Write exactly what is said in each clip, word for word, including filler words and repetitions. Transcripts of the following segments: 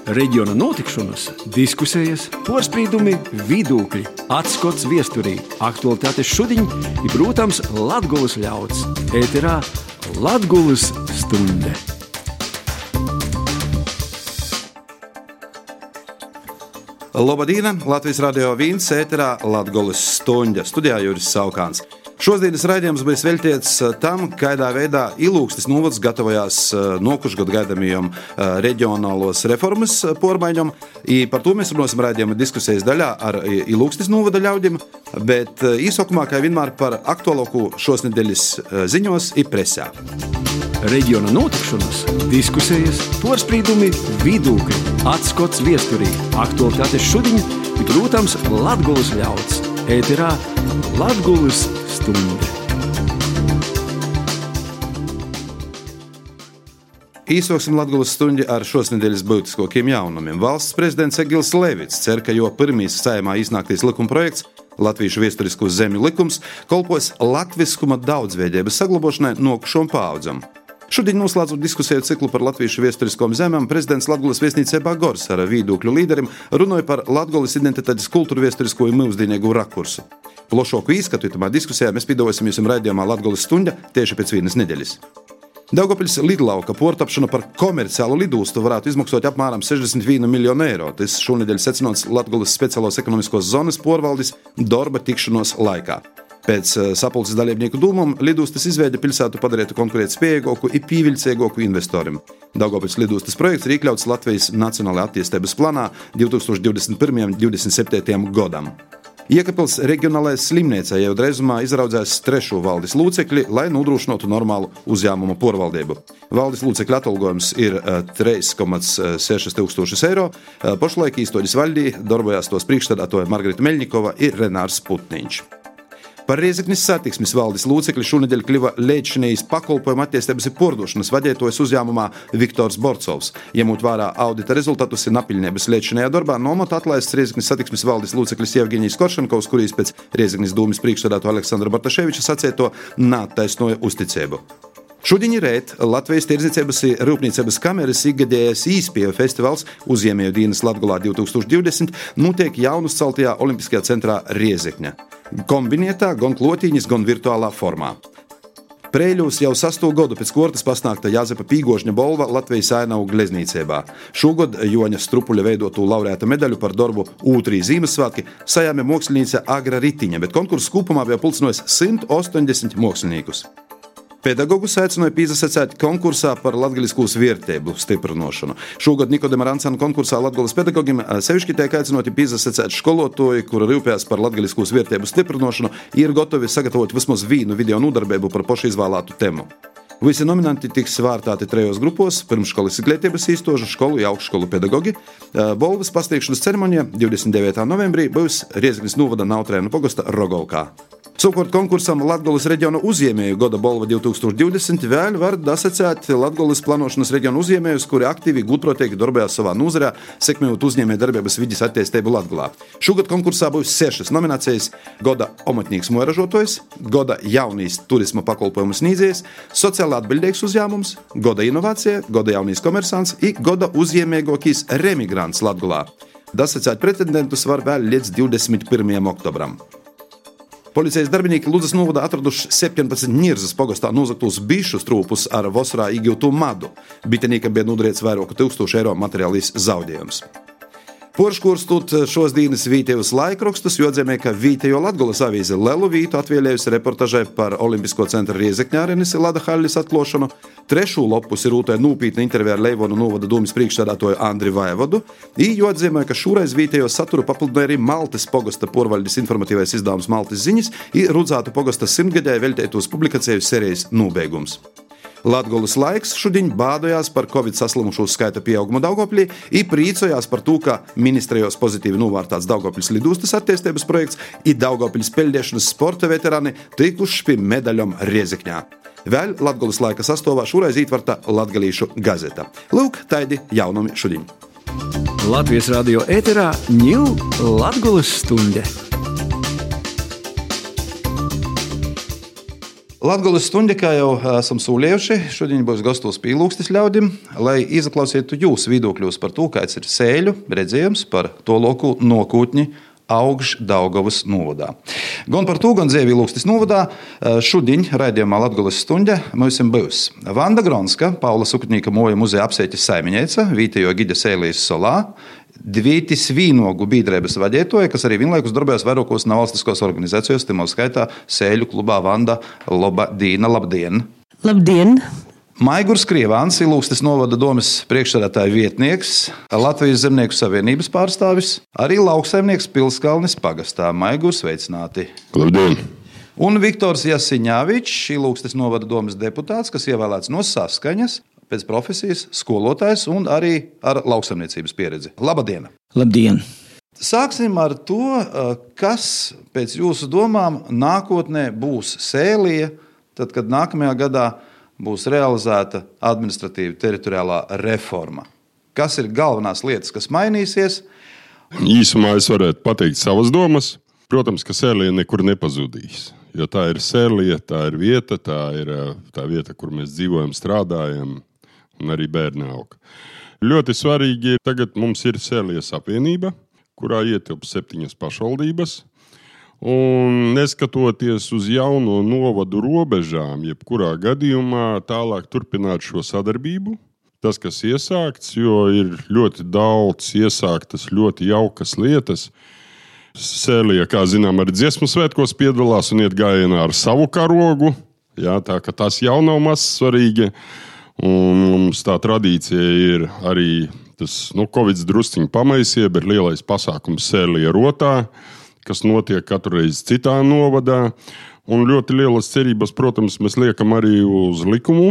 Reģiona notikšanas, diskusijas, porspīdumi, vidūkļi, atskots viesturī, aktualitātes šudiņ i, protams, Latgolas ļauds. Ēterā Latgolas stunde. Labadīna, Latvijas radio viens, ēterā Latgolas stunde. Studijā Juris Saukāns. Šodienas raidījums būs veltīts tam, kādā veidā Ilūgstis novads gatavojās nokušgad gaidamajam reģionālos reformas pormaiņam. I par to mēs runāsim raidījuma diskusijas daļā ar Ilūgstis novada ļaudiem, bet īsokumā, kā vienmēr, par aktuālāko šos nedēļas ziņos i presā. Reģiona notikšanas, diskusijas, porspīdumi, vidūkļi, atskots viesturī, aktualitātes šudiņ i, protams, Latgolas ļauds. Ēterā Latgolas stunde. Īsoksim Latgolas stundi ar šos nedēļas būtiskākajiem jaunumiem. Valsts prezidents Egils Levits cer, ka jo pirmīs Saeimā iznāktais likuma projekts Latviešu viesturisko zemju likums kolpos latviskuma daudzveidības saglabošanai nokušom paaudzam. Šodien noslēdzot diskusiju ciklu par latviešu viesturiskām zemēm, prezidents Latgolas viesnīcībā Gors ar viedokļu līderim runāja par Latgolas identitātes kultūru viesturisko un mūsdienīgu rakursu. Plašāku īskatu itamā diskusijā mēs piedāvāsim jums raidījumā Latgolas stunda tieši pēc vienas nedēļas. Daugavpils lidlauka portapšana par komerciālu lidūstu varētu izmaksāt apmēram sešdesmit vienu miljonu eiro. Tas šonedēļ secināts Latgolas speciālos ekonomiskos zonas porvaldes darba tikšanos laikā. Pēc sapulces dalībnieku dūmām lidūstas izveide pilsētu padarītu konkurētspējīgāku un pievilcīgāku investoriem. Daugavpils lidūstas projekts ir iekļauts Latvijas Nacionālajā attīstības planā divtūkstoš divdesmit pirmajam līdz divdesmit septītajam gadam. Jēkabpils reģionālajā slimnīcā jau dreizumā izraudzēs trešo valdes lūcekļi, lai nodrošinātu normālu uzņēmumu porvaldību. Valdes lūcekļu atalgojums ir trīs komats seši tūkstošus eiro. Pašlaik īstoģis valdī darbojās tos priekšstādātoja Margarita Meļņikova un Renārs Putniņš. Par Rēzeknis satiksmes valdes lūcekļi šonedēļ kļuva līdzšinējis pakalpojumu attīstības un pordošanas vadītājs uzņēmumā Viktors Borcovs. Ņemot vērā audita rezultātus un apviļņības līdzšinējā darbā, nomot atlaists Rēzeknis satiksmes valdes lūceklis Jevgeņijs Koršankovs, kurīs pēc Rēzeknis dūmis priekšstādātoja Aleksandra Bartaševiča sacēto neattaisnoja uzticību. Šodien rēt Latvijas tirdzniecības un rūpniecības kameras ikgadējais īspēju festivāls Uzņēmēju dienas Latgolā divtūkstoš divdesmit notiek jaunuzceltajā Olimpiskajā centrā Riezekņa. Kombinētā, gan klotīņas, gan virtuālā formā. Preiļūs jau sasto gadu pēc kortas pasniegta Jāzepa Pīgožņa balva Latvijas ainavu gleznīcībā. Šogad Joņa Strupuļa veidotu laureāta medaļu par darbu ūtrī Zīmessvētki sajāme māksliniece Agra Ritiņa, bet konkursu kopumā bija pulcinojas simt ostoņdesmit māksliniekus. Pedagogus aicināja pīzasacēt konkursā par latgaliskos vērtību stiprinošanu. Šogad Nikodema Rancana konkursā Latgolas pedagogiem sevišķi tiek aicinoti pīzasacēt skolotoji, kura rūpējas par latgaliskos vērtību stiprinošanu, ir gatavi sagatavot vismaz vienu video nodarbību par pašu izvēlētu temu. Visi nominanti tiks vārtāti trejos grupos – pirmškolas izglītības īstožu, školu un augšskolu pedagogi. Balvas pastiekšanas ceremonija divdesmit devītā novembrī būs Riezeknis novada Nautrēnu pogasta Rogovkā. Savukārt konkursam Latgolas reģiona uzņēmēju gada balva divtūkstoš divdesmit vēl var dasacēt Latgolas plānošanas reģiona uzņēmējus, kuri aktīvi gudprātīgi darbojās savā nozarē, sekmējot uzņēmēju darbības vides attīstību Latgolā. Šogad konkursā būs sešas nominācijas – gada omatnīgs moražotājs, gada jaunīs turisma pakalpojumu sniedzējs, sociāli atbildīgs uzņēmums, gada inovācija, gada jaunīs komersants un gada uzņēmēgākais remigrants Latgolā. Dasacēt pretendentus var vēl līdz divdesmit pirmajam oktobram. Policijas darbinieki Ludzas novada atraduši septiņpadsmit Nirzas pogastā nozagtos bišu strūpus ar vasarā iegūtu madu. Biteniekam bija nodarīts vairāku tūkstošu eiro materiālīs zaudējums. Porškurstot šos dienas vītējus laikrakstus, jo atzīmē, ka vītējo Latgolas avīze Lelu vītu atvēlējusi reportažai par Olimpisko centra Riezekņā arenas Lada Hallis atklāšanu. Trešo lapus ir rūtoja nūpītna intervija ar Leivonu novada dūmis priekšsēdētāju Andri Vajevodu, i jo atzīmē, ka šoreiz vītējo saturu papildināja arī Maltas pogasta porvaldes informatīvais izdevums Maltas ziņas i Rudzātu pogasta simtgadēja veltētos publikāciju serijas nobeigums. Latgolas laiks šodien bādojās par covid saslimušo skaita pieaugumu Daugavpilī i priecājās par to, ka ministrijos pozitīvi novārtāts Daugavpils lidūstas attīstības projekts i Daugavpils peļdiešanas sporta veterāni tikuši pie medaļom Riezekņā. Vēl Latgolas laika sastāvā šoreiz ietverta Latgalīšu gazeta. Lūk, taidi jaunumi šodien. Latvijas radio ēterā ņū Latgolas stunde. Latgoles stundi, kā jau esam sūlējuši, šodien būs gastos Pīlūkstes ļaudim, lai izaklausītu jūsu viedokļos par to, kāds ir sēļu redzējums par to loku nokūtņi Augš Daugavas novadā. Gan par to, gan Pīlūkstes novadā šodien raidījumā Latgoles stundi mums būs Vanda Gronska, Paula Sukutnīka moja muzeja apsēķis saimiņēca, vītējo gida Sēlijas solā, Dvītis vīnogu biedrības vadītāja, kas arī vienlaikus darbojas vairākos nevalstiskos organizācijos, timā skaitā Sēļu klubā Vanda Lobadīna. Labdien! Labdien! Maigurs Krievāns, Pīlūkstes novada domes priekšsēdētāja vietnieks, Latvijas zemnieku savienības pārstāvis, arī lauksaimnieks Pilskalnis pagastā. Maigurs, sveicināti! Labdien! Un Viktors Jasiņāvičs, Pīlūkstes novada domes deputāts, kas ievēlēts no Saskaņas, pēc profesijas skolotājs un arī ar lauksaimniecības pieredzi. Labdien! Labdien! Sāksim ar to, kas pēc jūsu domām nākotnē būs Sēlija, tad, kad nākamajā gadā būs realizēta administratīva teritoriālā reforma. Kas ir galvenās lietas, kas mainīsies? Īsumā es varētu pateikt savas domas. Protams, ka Sēlija nekur nepazudīs, jo tā ir Sēlija, tā ir vieta, tā ir tā vieta, kur mēs dzīvojam, strādājam, un arī bērni aug. Ļoti svarīgi ir, tagad mums ir Sēlijas apvienība, kurā ietilp septiņas pašvaldības, un neskatoties uz jauno novadu robežām, jebkurā gadījumā tālāk turpināt šo sadarbību, tas, kas iesākts, jo ir ļoti daudz iesāktas ļoti jaukas lietas. Sēlija, kā zinām, arī dziesmu svētkos piedalās un iet gājienā ar savu karogu, jā, tā ka tas jau nav maz svarīgi. Un mums tā tradīcija ir arī tas, nu, Covid drusciņi pamaisie, bet lielais pasākums Sēlija rotā, kas notiek katru reizi citā novadā. Un ļoti lielas cerības, protams, mēs liekam arī uz likumu,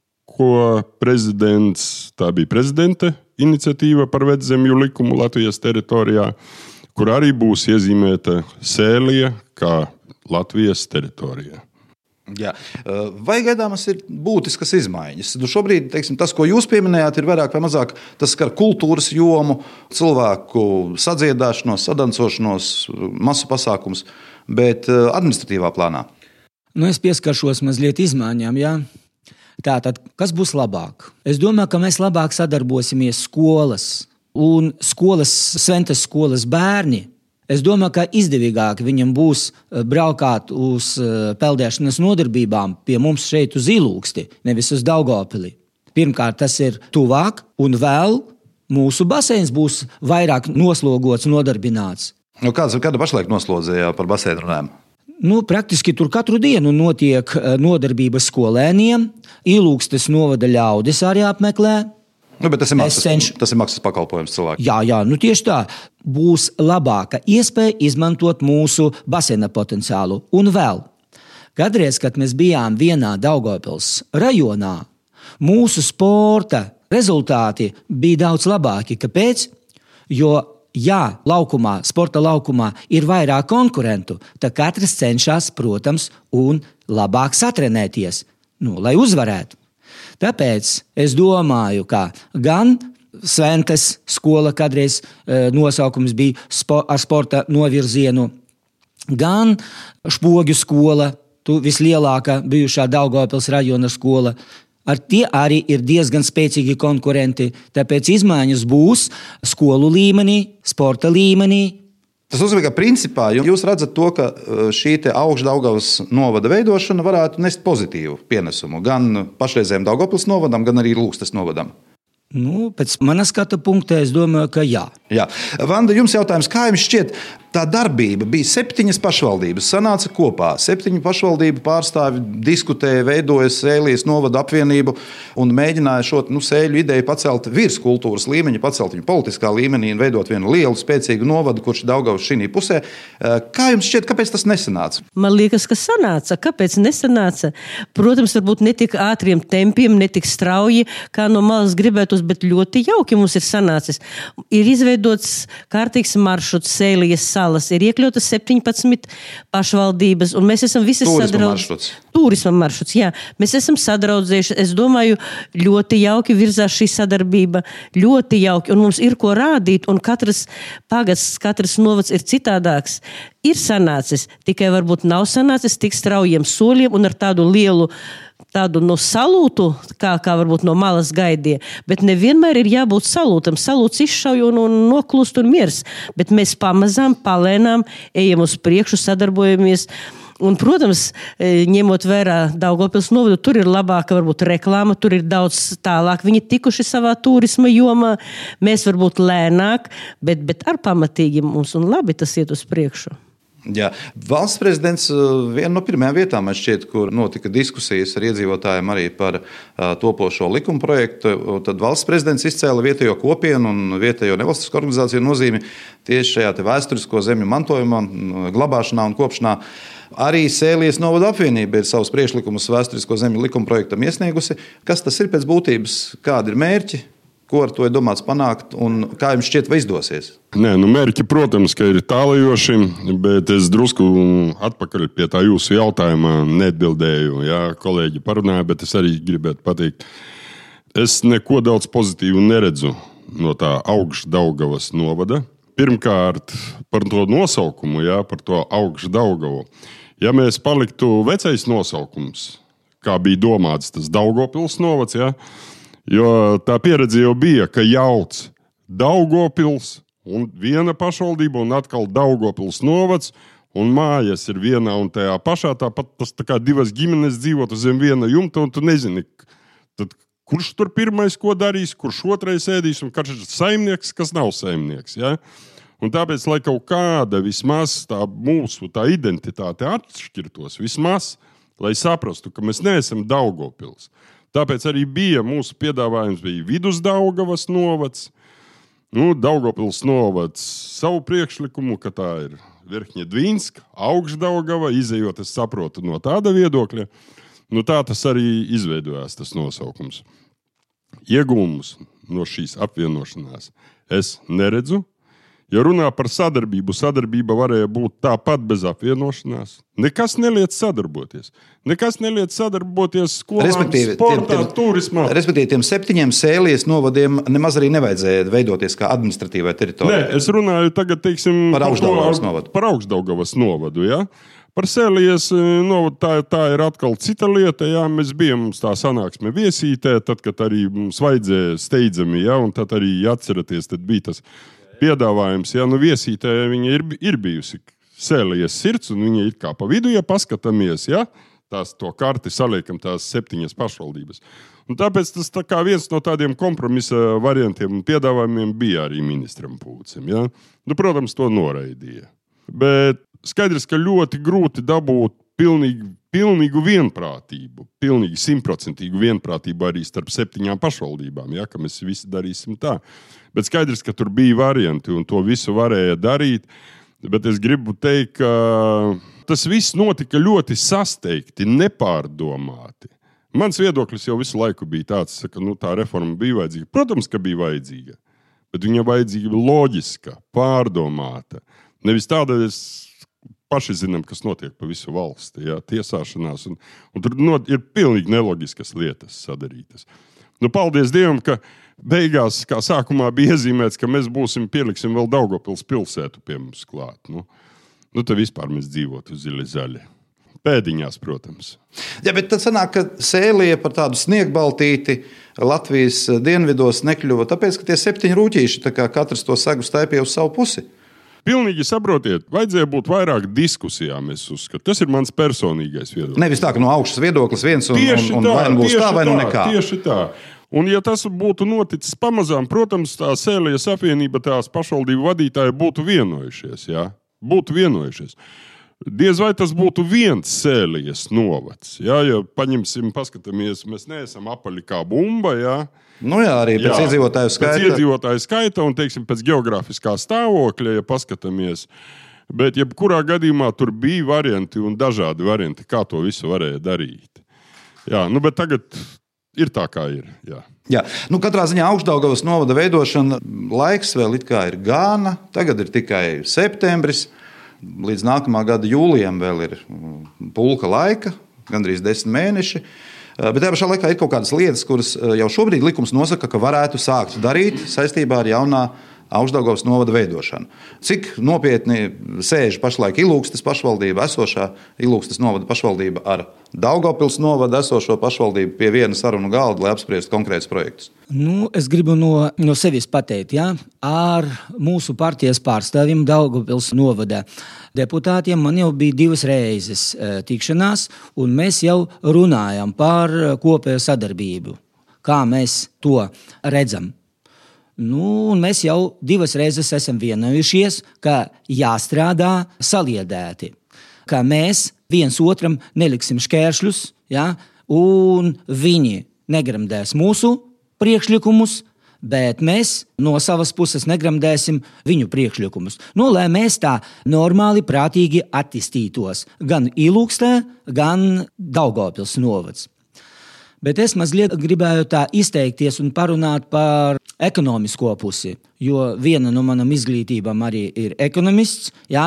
ko prezidents, tā bija prezidenta iniciatīva par vedzemju likumu Latvijas teritorijā, kur arī būs iezīmēta Sēlija kā Latvijas teritorijā. Jā. Vai gaidāmas ir būtiskas izmaiņas? Nu šobrīd, teiksim, tas, ko jūs pieminējāt, ir vairāk vai mazāk tas skar kultūras jomu, cilvēku sadziedāšanos, sadancošanos, masu pasākums, bet administratīvā plānā. Nu, es pieskaršos mazliet izmaiņām, jā. Tātad, kas būs labāk? Es domāju, ka mēs labāk sadarbosimies skolas un skolas, Sventas skolas bērni. Es domāju, ka izdevīgāk viņam būs braukāt uz peldēšanas nodarbībām pie mums šeit uz Ilūksti, nevis uz Daugavpili. Pirmkārt, tas ir tuvāk, un vēl mūsu baseins būs vairāk noslogots, nodarbināts. Nu, kāds, kāda pašlaik noslodzīja par baseinu runājam? Nu, praktiski tur katru dienu notiek nodarbības skolēniem, Ilūkstes novada ļaudis arī apmeklē. Nu, bet tas ir maksas, cenš... tas ir maksas pakalpojums cilvēkiem. Jā, jā, nu tieši tā. Būs labāka iespēja izmantot mūsu baseina potenciālu. Un vēl, kadreiz, kad mēs bijām vienā Daugavpils rajonā, mūsu sporta rezultāti bija daudz labāki. Kāpēc? Jo, ja laukumā, sporta laukumā ir vairāk konkurentu, tad katrs cenšas, protams, un labāk satrenēties, nu, lai uzvarētu. Tāpēc es domāju, ka gan Sventas skola kādreiz e, nosaukums bija spo, ar sporta novirzienu, gan Špogļu skola, tu vislielākā bijušā Daugavpils rajona skola, ar tie arī ir diezgan spēcīgi konkurenti, tāpēc izmaiņas būs skolu līmenī, sporta līmenī. Tas nozīmē, ka principā jūs redzat to, ka šī Augš Daugavas novada veidošana varētu nest pozitīvu pienesumu gan pašreizējiem Daugavpils novadam, gan arī Ilūkstes novadam. Nu, pēc manas skata punkta es domāju, ka jā. Jā. Vanda, jums jautājums, kā jums šķiet, tā darbība bija septiņas pašvaldības, sanāca kopā, septiņu pašvaldību pārstāvi diskutēja, veidoja Sēlijas novada apvienību un mēģināja šo nu, Sēļu ideju pacelt virs kultūras līmeņa, pacelt viņu politiskā līmenī un veidot vienu lielu, spēcīgu novadu, kurš Daugavas šī pusē. Kā jums šķiet, kāpēc tas nesanāca? Man liekas, ka sanāca. Kāpēc nesanāca? Protams, varbūt ne tik ātriem tempiem, ne tik strauji, kā no malas gribētos, bet ļoti jauki mums ir sanācis. Ir izveidots kārtīgs maršruts Sēlijas salas ir iekļautas septiņpadsmit pašvaldības, un mēs esam visi sadraudzējušies. Turisma maršruts, jā. Mēs esam sadraudzējuši. Es domāju, ļoti jauki virzās šī sadarbība, ļoti jauki, un mums ir ko rādīt, un katrs pagasts, katrs novads ir citādāks. Ir sanācis, tikai varbūt nav sanācis tik straujiem soļiem un ar tādu lielu tādu no salūtu, kā, kā varbūt no malas gaidīja, bet nevienmēr ir jābūt salūtam. Salūts izšauj un, un noklūst un miers, bet mēs pamazām, palēnām ejam uz priekšu, sadarbojamies. Un, protams, ņemot vērā Daugavpils novadu, tur ir labāka varbūt reklāma, tur ir daudz tālāk. Viņi tikuši savā turisma jomā, mēs varbūt lēnāk, bet, bet ar pamatīgi mums un labi tas iet uz priekšu. Jā. Valsts prezidents viena no pirmajām vietām, man šķiet, kur notika diskusijas ar iedzīvotājiem arī par uh, topošo likuma projektu, tad valsts prezidents izcēla vietējo kopienu un vietējo nevalstisko organizāciju nozīmi tieši šajā te vēsturisko zemju mantojumā, glabāšanā un kopšanā. Arī Sēlijas novada apvienība ir savus priekšlikumus vēsturisko zemju likuma projektam iesniegusi. Kas tas ir pēc būtības? Kādi ir mērķi? Ko ar to ir domāts panākt, un kā jums šķiet, vai izdosies? Nē, nu mērķi, protams, ka ir tālajoši, bet es drusku atpakaļ pie tā jūsu jautājuma neatbildēju. Jā, kolēģi parunāja, bet es arī gribētu pateikt, es neko daudz pozitīvu neredzu no tā Augšdaugavas novada. Pirmkārt, par to nosaukumu, jā, par to Augšdaugavu. Ja mēs paliktu vecais nosaukums, kā bija domāts tas Daugavpils novads, jā, jo tā pieredze jau bija, ka jauc Daugavpils un viena pašvaldība un atkal Daugavpils novads un mājas ir vienā un tajā pašā. Tāpat tas tā kā divas ģimenes dzīvotu zem viena jumta un tu nezini, tad kurš tur pirmais ko darīs, kurš otrais ēdīs un kurš ir saimnieks, kas nav saimnieks. Ja? Un tāpēc, lai kaut kāda vismaz tā mūsu tā identitāte atšķirtos, vismaz, lai saprastu, ka mēs neesam Daugavpils. Tāpēc arī bija mūsu piedāvājums bija Vidusdaugavas novads, nu, Daugavpils novads savu priekšlikumu, ka tā ir Verhņedvīnska, Augšdaugava, izejot, es saprotu, no tāda viedokļa. Nu, tā tas arī izveidojās, tas nosaukums. Iegūmus no šīs apvienošanās es neredzu. Ja runā par sadarbību, sadarbība varēja būt tāpat bez apvienošanās. Nekas neliec sadarboties. Nekas neliec sadarboties skolām, sportā, tiem, turismā. Respektīvi, tiem septiņiem Sēlijas novadiem nemaz arī nevajadzēja veidoties kā administratīvai teritorijai. Nē, es runāju tagad, teiksim, par Augšdaugavas novadu. Par Augšdaugavas novadu, ja? Par Sēlijas novadu tā, tā ir atkal cita lieta, jā. Mēs bijām tā sanāksme viesītē, tad, kad arī mums vajadzēja steidzami, ja? Un tad arī, ja atceraties, tad bija tas piedāvājums, ja, nu viesītē viņa ir, ir bijusi Sēlijas sirds, un viņa ir kā pa vidu, ja paskatāmies, ja, tās to karti saliekam tās septiņas pašvaldības. Un tāpēc tas tā kā viens no tādiem kompromisa variantiem un piedāvājumiem bija arī ministram Pūcim, ja. Nu, protams, to noraidīja. Bet skaidrs, ka ļoti grūti dabūt pilnīgi, pilnīgu vienprātību, pilnīgi simtprocentīgu vienprātību arī starp septiņām pašvaldībām, ja, ka mēs visi darīsim tā. Bet skaidrs, ka tur bija varianti un to visu varēja darīt, bet es gribu teikt, ka tas viss notika ļoti sasteigti, nepārdomāti. Mans viedoklis jau visu laiku bija tāds, ka nu, tā reforma bija vajadzīga. Protams, ka bija vajadzīga, bet viņa vajadzīga loģiska, pārdomāta. Nevis tāda, es paši zinām, kas notiek pa visu valsti, jā, tiesāšanās, un, un tur not, ir pilnīgi neloģiskas lietas sadarītas. Nu, paldies Dievam, ka beigās, kā sākumā bija iezīmēts, ka mēs būsim, pieliksim vēl Daugavpils pilsētu pie mums klāt. Nu, nu tad vispār mēs dzīvotu zili zaļi. Pēdiņās, protams. Jā, bet tad sanāk, ka Sēlija par tādu sniegbaltīti Latvijas dienvidos nekļuva, tāpēc, ka tie septiņi rūķīši, tā kā katrs to sagu staipīja uz savu pusi. Pilnīgi saprotiet, vajadzēja būt vairāk diskusijām, es uzskatu. Tas ir mans personīgais viedoklis. Nevis tā, ka no augšas viedoklis viens un, un, un vai nu būs tā, vai nu nekā. Tieši tā. Un ja tas būtu noticis pamazām, protams, tā Sēlijas apvienība, tās pašvaldību vadītāji būtu vienojušies, jā? Būtu vienojušies. Diez vai tas būtu viens Sēlijas novads, jā? Ja paņemsim, paskatāmies, mēs neesam apaļi kā bumba, jā? Nu jā, arī pēc jā, iedzīvotāju skaita. Pēc iedzīvotāju skaita un, teiksim, pēc geogrāfiskā stāvokļa, ja paskatāmies. Bet jebkurā gadījumā tur bija varianti un dažādi varianti, kā to visu varēja darīt. Jā, nu bet tagad ir tā, kā ir. Jā. Jā, nu katrā ziņā Augšdaugavas novada veidošana laiks vēl it kā ir gana. Tagad ir tikai septembris. Līdz nākamā gada jūlijam vēl ir pulka laika, gandrīz desmit mēneši. Bet tajā pašā laikā ir kaut kādas lietas, kuras jau šobrīd likums nosaka, ka varētu sākt darīt saistībā ar jaunā Augšdaugavas novada veidošanu. Cik nopietni sēž pašlaik Ilūgstes pašvaldība, esošā Ilūgstes novada pašvaldība ar Daugavpils novada esošo pašvaldību pie viena sarunu galda, lai apspriestu konkrētus projektus? Nu, es gribu no, no sevis pateikt, ja? Ar mūsu partijas pārstāvjiem Daugavpils novada deputātiem man jau bija divas reizes e, tikšanās, un mēs jau runājam par kopējo sadarbību. Kā mēs to redzam? Nu, mēs jau divas reizes esam vienojušies, ka jāstrādā saliedēti, ka mēs viens otram neliksim šķēršļus, ja, un viņi negramdēs mūsu priekšlikumus, bet mēs no savas puses negramdēsim viņu priekšlikumus. Nu, lai mēs tā normāli, prātīgi attīstītos gan Ilūgstē, gan Daugavpils novads. Bet es mazliet gribēju tā izteikties un parunāt par ekonomisko pusi, jo viena no manām izglītībām arī ir ekonomists, ja,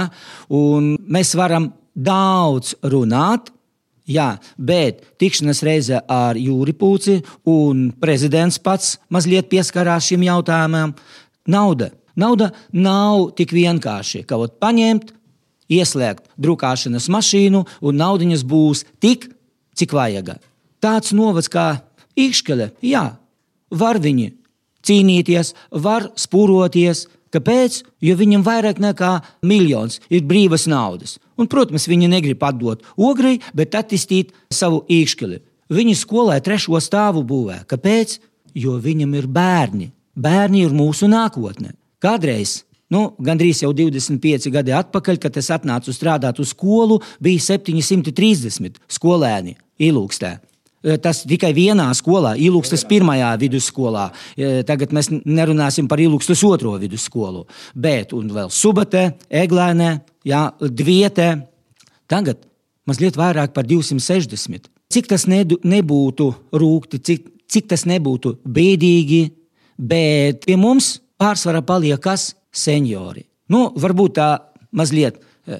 un mēs varam daudz runāt, ja, bet tikšanās reize ar Jūri Pūci un prezidents pats mazliet pieskarās šim jautājumam. Nauda. Nauda nav tik vienkārši, ka ot paņemt, ieslēgt drukāšanas mašīnu un naudiņas būs tik, cik vajaga. Tāds novads kā Ikškele, jā, var viņi cīnīties, var spūroties. Kāpēc? Jo viņam vairāk nekā miljons ir brīvas naudas. Un, protams, viņi negrib atdot Ogrei, bet attīstīt savu Ikškeli. Viņi skolai trešo stāvu būvē. Kāpēc? Jo viņam ir bērni. Bērni ir mūsu nākotne. Kādreiz, nu, gandrīz jau divdesmit pieci gadi atpakaļ, kad es atnācu strādāt uz skolu, bija septiņi simti trīsdesmit skolēni Ilūgstē. Tas tikai vienā skolā, Ilūgstes pirmajā vidusskolā. Tagad mēs nerunāsim par Ilūgstes otro vidusskolu. Bet, un vēl Subatē, Eglēnē, jā, Dvietē. Tagad mazliet vairāk par divsimt sešdesmit. Cik tas nedu, nebūtu rūgti, cik, cik tas nebūtu bēdīgi, bet pie mums pārsvarā paliek kas? Seniori. Nu, varbūt tā mazliet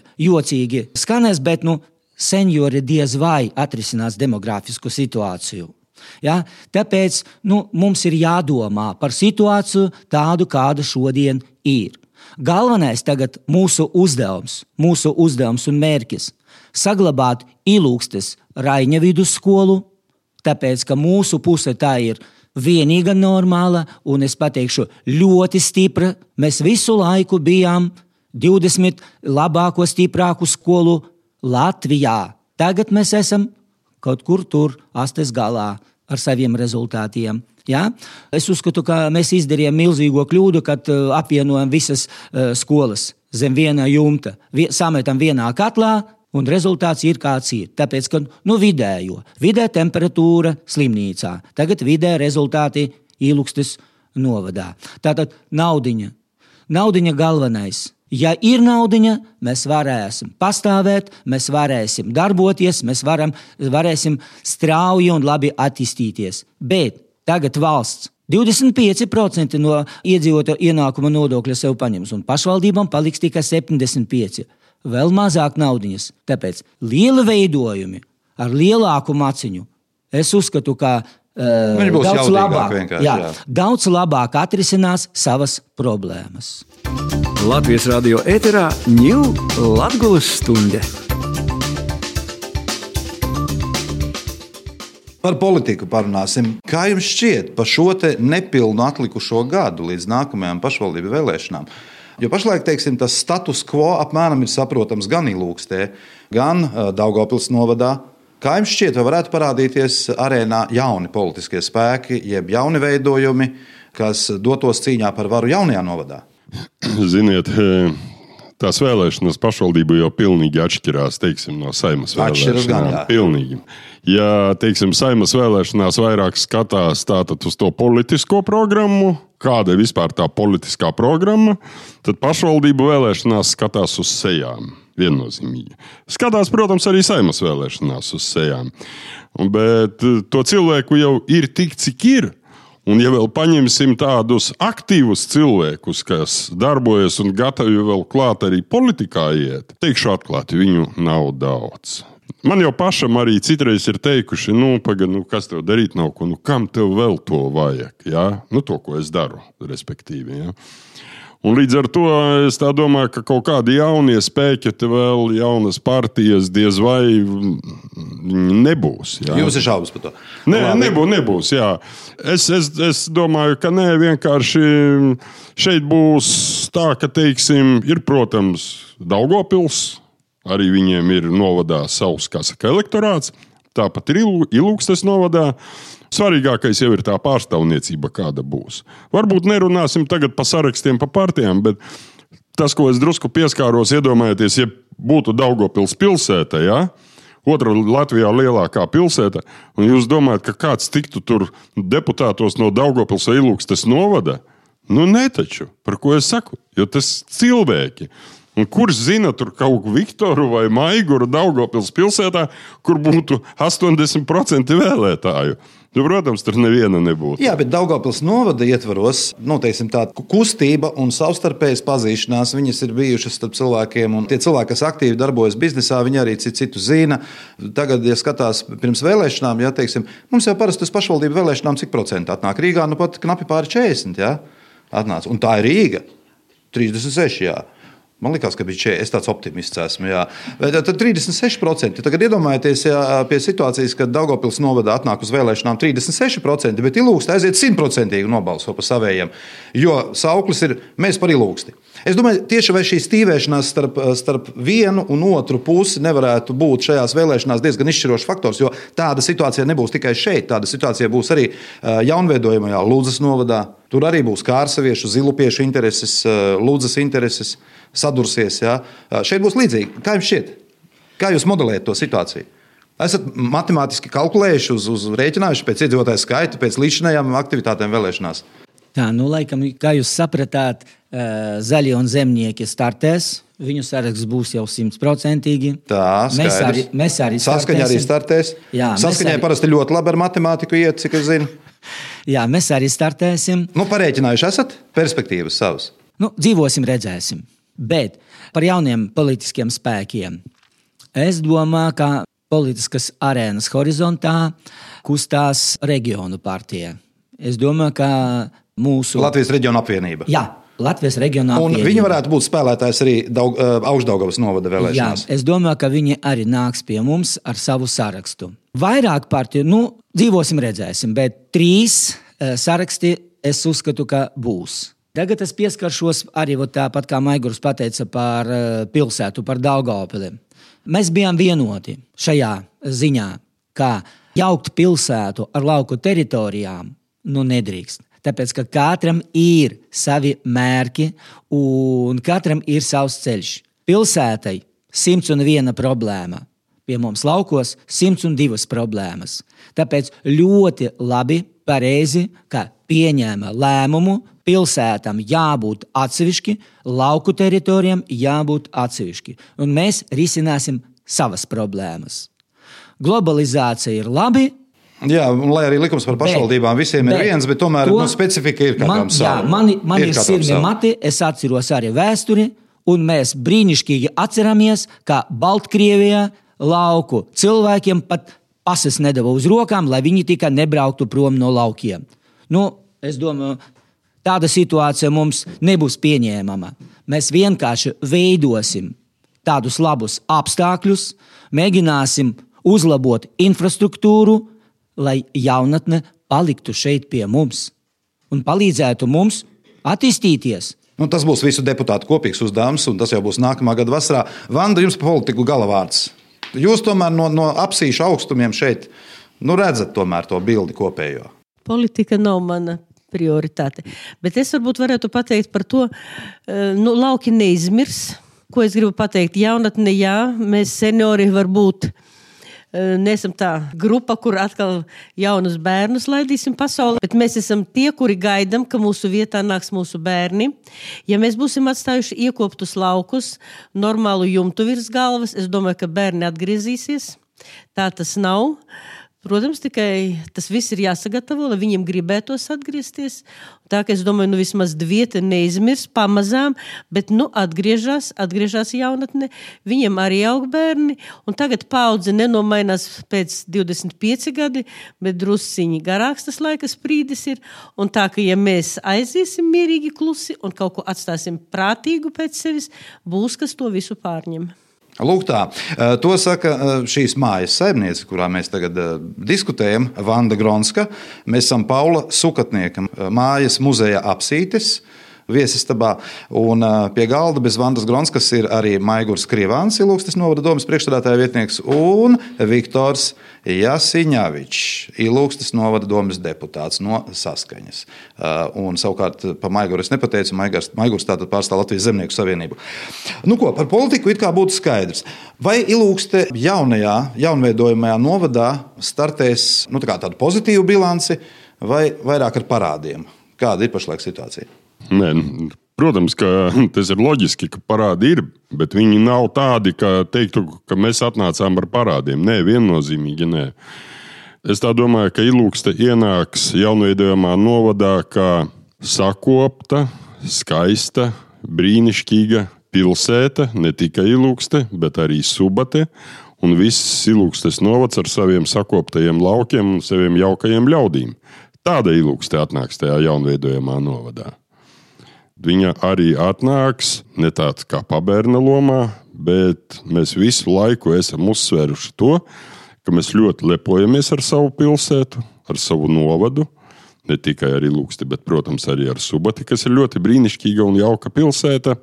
jocīgi skanēs, bet, nu, seniori diez vai atrisinās demografisku situāciju. Ja? Tāpēc nu, mums ir jādomā par situāciju tādu, kāda šodien ir. Galvenais tagad mūsu uzdevums, mūsu uzdevums un mērķis – saglabāt Ilūgstes Raiņa vidusskolu, tāpēc, ka mūsu puse tā ir vienīga normāla, un es pateikšu ļoti stipra. Mēs visu laiku bijām divdesmit labāko, stiprāku skolu Latvijā. Tagad mēs esam kaut kur tur, astes galā ar saviem rezultātiem. Ja? Es uzskatu, ka mēs izdarījām milzīgo kļūdu, kad uh, apvienojam visas uh, skolas zem viena jumta, vie, sametam vienā katlā, un rezultāts ir kāds ir. Tāpēc, ka nu, vidējo, vidē temperatūra slimnīcā, tagad vidē rezultāti Ilūgstes novadā. Tātad naudiņa. Naudiņa galvenais. Ja ir naudiņa, mēs varēsim pastāvēt, mēs varēsim darboties, mēs varam, varēsim strauji un labi attīstīties. Bet tagad valsts divdesmit pieci procenti no iedzīvotāju ienākuma nodokļa sev paņems, un pašvaldībām paliks tikai septiņdesmit pieci procenti. Vēl mazāk naudiņas. Tāpēc liela veidojumi ar lielāku maciņu. Es uzskatu, ka uh, daudz labāk, jā, jā. daudz labāk atrisinās savas problēmas. Latvijas radio ēterā ņū Latgulas stunde. Par politiku parunāsim. Kā jums šķiet par šo te nepilnu atlikušo gadu līdz nākamajām pašvaldību vēlēšanām? Jo pašlaik, teiksim, tas status quo apmēram ir saprotams gan Ilūgstē, gan Daugavpils novadā. Kā jums šķiet, vai varētu parādīties arēnā jauni politiskie spēki, jeb jauni veidojumi, kas dotos cīņā par varu jaunajā novadā? Ziniet, tās vēlēšanas pašvaldību jau pilnīgi atšķirās, teiksim, no Saimas vēlēšanām. Gan, pilnīgi. Ja, teiksim, Saimas vēlēšanās vairāk skatās tātad uz to politisko programmu, kāda ir vispār tā politiskā programma, tad pašvaldību vēlēšanās skatās uz sejām. Viennozīmīgi. Skatās, protams, arī Saeimas vēlēšanās uz sejām. Bet to cilvēku jau ir tik, cik ir. Un ja vēl paņemsim tādus aktīvus cilvēkus, kas darbojas un gatavi vēl klāt arī politikā iet, teikšu atklāti, viņu nav daudz. Man jau pašam arī citreiz ir teikuši, nu, pagad, nu kas tev darīt nav, ko, nu, kam tev vēl to vajag, jā? Nu, to, ko es daru, respektīvi, jā. Un līdz ar to es tā domāju, ka kaut kādi jaunie spēki, te vēl jaunas partijas diez vai nebūs. Jā. Jums ir šaubas par to? Nē, nebūs, nebūs, jā. Es, es, es domāju, ka nē, vienkārši šeit būs tā, ka, teiksim, ir, protams, Daugavpils, arī viņiem ir novadā savs, kā saka, elektorāts, tāpat ir Ilūgstes novadā. Svarīgākais jau ir tā pārstāvniecība, kāda būs. Varbūt nerunāsim tagad pa sarakstiem, pa partijām, bet tas, ko es drusku pieskāros, iedomājieties, ja būtu Daugavpils pilsēta, ja? Otra Latvijā lielākā pilsēta, un jūs domājat, ka kāds tiktu tur deputātos no Daugavpils vai Ilūgstes novada? Nu, netaču, par ko es saku, jo tas cilvēki. Un kurš zina tur kaut ko Viktoru vai Maiguru Daugavpils pilsētā, kur būtu astoņdesmit procenti vēlētāju? Nu, protams, tur neviena nebūtu. Jā, bet Daugavpils novada ietvaros, nu, teiksim, tā kustība un savstarpējas pazīšanās, viņas ir bijušas starp cilvēkiem, un tie cilvēki, kas aktīvi darbojas biznesā, viņi arī citu, citu zina. Tagad, ja skatās pirms vēlēšanām, ja, teiksim, mums jau parasti uz pašvaldību vēlēšanām cik procenti atnāk Rīgā, nu pat knapi pāri četrdesmit, ja, atnāca. Un tā ir Rīga, trīsdesmit seši, jā. Man liekas, ka bija četrdesmit, es tāds optimists esmu. Jā. Tad trīsdesmit seši procenti. Tagad iedomājieties, ja pie situācijas, kad Daugavpils novadā atnāk uz vēlēšanām trīsdesmit seši procenti, bet Ilūgste aiziet simt procenti nobalso pa savējiem, jo sauklis ir mēs par Ilūgsti. Es domāju, tieši vai šī stīvēšanās starp, starp vienu un otru pusi nevarētu būt šajās vēlēšanās diezgan izšķirošs faktors, jo tāda situācija nebūs tikai šeit, tāda situācija būs arī jaunveidojamajā Ludzas novadā. Tur arī būs kārsaviešu, zilupiešu intereses, Ludzas intereses sadursies. Ja? Šeit būs līdzīgi. Kā jums šķiet? Kā jūs modelējat to situāciju? Esat matemātiski kalkulējuši, uz, uz rēķinājuši pēc iedzīvotāju skaita, pēc līdzinājām aktivitātēm vēlēšanās? Tā, nu, laikam, kā jūs sapratāt, zaļie un zemnieki startēs. Viņu saraksts būs jau simtprocentīgi. Tā, skaidrs. Mēs arī, mēs arī Saskaņa arī startēs. Jā, Saskaņai arī... parasti ļoti labi ar matemātiku iet, cik es zinu. Jā, mēs arī startēsim. Nu, parēķinājuši esat perspektīvas savas? Nu, dzīvosim, redzēsim. Bet par jauniem politiskiem spēkiem. Es domāju, ka politiskas arēnas horizontā kustās reģionu partija. Es domāju, ka mūsu... Latvijas reģiona apvienība. Jā, Latvijas reģiona apvienība. Un viņi varētu būt spēlētājs arī Daug, Augšdaugavas novada vēlēšanās. Jā, es domāju, ka viņi arī nāks pie mums ar savu sarakstu. Vairāk partiju, nu, dzīvosim, redzēsim, bet trīs saraksti es uzskatu, ka būs. Tagad es pieskaršos arī tāpat, kā Maigurs pateica par pilsētu, par Daugavpili. Mēs bijām vienoti šajā ziņā, ka jaukt pilsētu ar lauku teritorijām nu nedrīkst. Tāpēc, ka katram ir savi mērķi un katram ir savs ceļš. Pilsētai simts un viena problēma. Pie mums laukos simts un divas problēmas. Tāpēc ļoti labi, pareizi, ka pieņēma lēmumu, pilsētam jābūt atsevišķi, lauku teritorijām jābūt atsevišķi. Un mēs risināsim savas problēmas. Globalizācija ir labi. Jā, un lai arī likums par pašvaldībām bet, visiem ir bet, viens, bet tomēr to, nu, specifika ir katram man, savu. Jā, mani, man ir, ir sirmi mati, es atceros arī vēsturi, un mēs brīnišķīgi atceramies, ka Baltkrievijā lauku cilvēkiem pat pases nedeva uz rokām, lai viņi tikai nebrauktu prom no laukiem. Nu, es domāju, tāda situācija mums nebūs pieņēmama. Mēs vienkārši veidosim tādus labus apstākļus, mēģināsim uzlabot infrastruktūru, lai jaunatne paliktu šeit pie mums un palīdzētu mums attīstīties. Nu, tas būs visu deputātu kopīgs uzdevums, un tas jau būs nākamā gada vasarā. Vanda, jums par politiku galavārds. Jūs tomēr no, no apsīšu augstumiem šeit nu, redzat tomēr to bildi kopējo. Politika nav mana prioritāte. Bet es varbūt varētu pateikt par to, nu, lauki neizmirs. Ko es gribu pateikt? Jaunatne, jā, mēs seniori varbūt neesam tā grupa, kur atkal jaunus bērnus laidīsim pasaulē, bet mēs esam tie, kuri gaidam, ka mūsu vietā nāks mūsu bērni. Ja mēs būsim atstājuši iekoptus laukus, normālu jumtu virs galvas, es domāju, ka bērni atgriezīsies. Tā tas nav. Protams, tikai tas viss ir jāsagatavo, lai viņiem gribētos atgriezties. Tā, ka es domāju, nu vismaz Dvieta neizmirs pamazām, bet nu atgriežas, atgriežas jaunatne, viņiem arī aug bērni, un tagad paudze nenomainās pēc divdesmit pieci gadi, bet drusciņi garāks tas laika sprīdis ir, un tā, ka ja mēs aiziesim mierīgi klusi un kaut ko atstāsim prātīgu pēc sevis, būs, kas to visu pārņem. Lūk tā, to saka šīs mājas saimniece, kurā mēs tagad diskutējam, Vanda Gronska. Mēs esam Paula Sukatnieka mājas muzeja apsītes viesistabā, un pie galda bez Vandas Gronskas ir arī Maigurs Krievāns, Ilūgstes novada domes priekšstādātāja vietnieks, un Viktors Jasiņavičs, Ilūgstes novada domes deputāts no Saskaņas. Un savukārt pa Maiguru es nepateicu, Maigurs, Maigurs tātad pārstāv Latvijas Zemnieku savienību. Nu ko, par politiku it kā būtu skaidrs. Vai Ilūgste jaunajā, jaunveidojumajā novadā startēs nu, tā kā tādu pozitīvu bilanci vai vairāk ar parādiem? Kāda ir pašlaik situācija? Nē, protams, ka tas ir loģiski, ka parādi ir, bet viņi nav tādi, ka teiktu, ka mēs atnācām ar parādiem. Nē, viennozīmīgi nē. Es tā domāju, ka Ilūgste ienāks jaunveidojumā novadā kā sakopta, skaista, brīnišķīga pilsēta, ne tikai Ilūgste, bet arī Subate, un viss Ilūgstes novads ar saviem sakoptajiem laukiem un saviem jaukajiem ļaudīm. Tāda Ilūgste atnāks tajā jaunveidojumā novadā. Viņa arī atnāks ne tāds kā pabērna lomā, bet mēs visu laiku esam uzsvēruši to, ka mēs ļoti lepojamies ar savu pilsētu, ar savu novadu, ne tikai ar Ilūgsti, bet, protams, arī ar Subati, kas ir ļoti brīnišķīga un jauka pilsēta.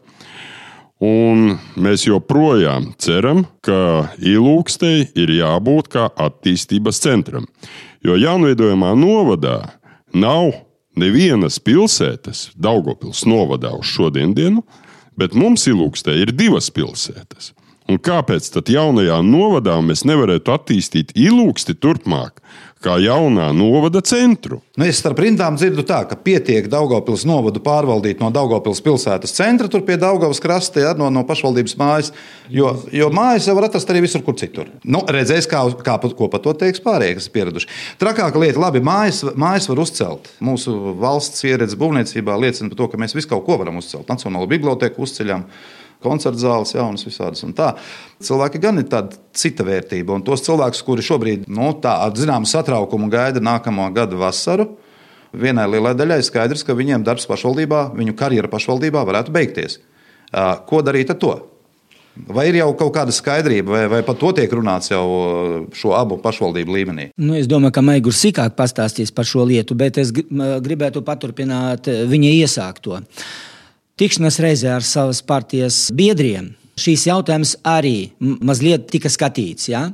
Un mēs joprojām ceram, ka Ilūgstei ir jābūt kā attīstības centram, jo jaunveidojumā novadā nav nevienas pilsētas Daugavpils novadā uz šodienu, bet mums Ilūgstē ir divas pilsētas. Un kāpēc tad jaunajā novadā mēs nevarētu attīstīt Ilūgsti turpmāk kā jaunā novada centru? Nu, es starp rindām dzirdu tā, ka pietiek Daugavpils novadu pārvaldīt no Daugavpils pilsētas centra, tur pie Daugavas krasta, ja, no, no pašvaldības mājas, jo, jo mājas jau var atrast arī visur, kur citur. Nu, redzēs, kā, kā, ko par to teiks pārējie, kas pieraduši. Trakāka lieta, labi, mājas, mājas var uzcelt. Mūsu valsts pieredze būvniecībā liecina par to, ka mēs visu kaut ko varam uzcelt. Nacionālo biblioteku uzceļam, koncertu zāles jaunas visādas un tā. Cilvēki gan ir tāda cita vērtība, un tos cilvēkus, kuri šobrīd nu, tā, ar zināmu satraukumu gaida nākamo gadu vasaru, vienai lielai daļai skaidrs, ka viņiem darbs pašvaldībā, viņu karjera pašvaldībā varētu beigties. Ko darīt ar to? Vai ir jau kaut kāda skaidrība, vai, vai par to tiek runāts jau šo abu pašvaldību līmenī? Nu, es domāju, ka Maigurs sīkāk pastāstīs par šo lietu, bet es gribētu paturpināt viņa iesākto. Tikšanās reizē ar savas partijas biedriem šīs jautājums arī mazliet tika skatīts. Ja?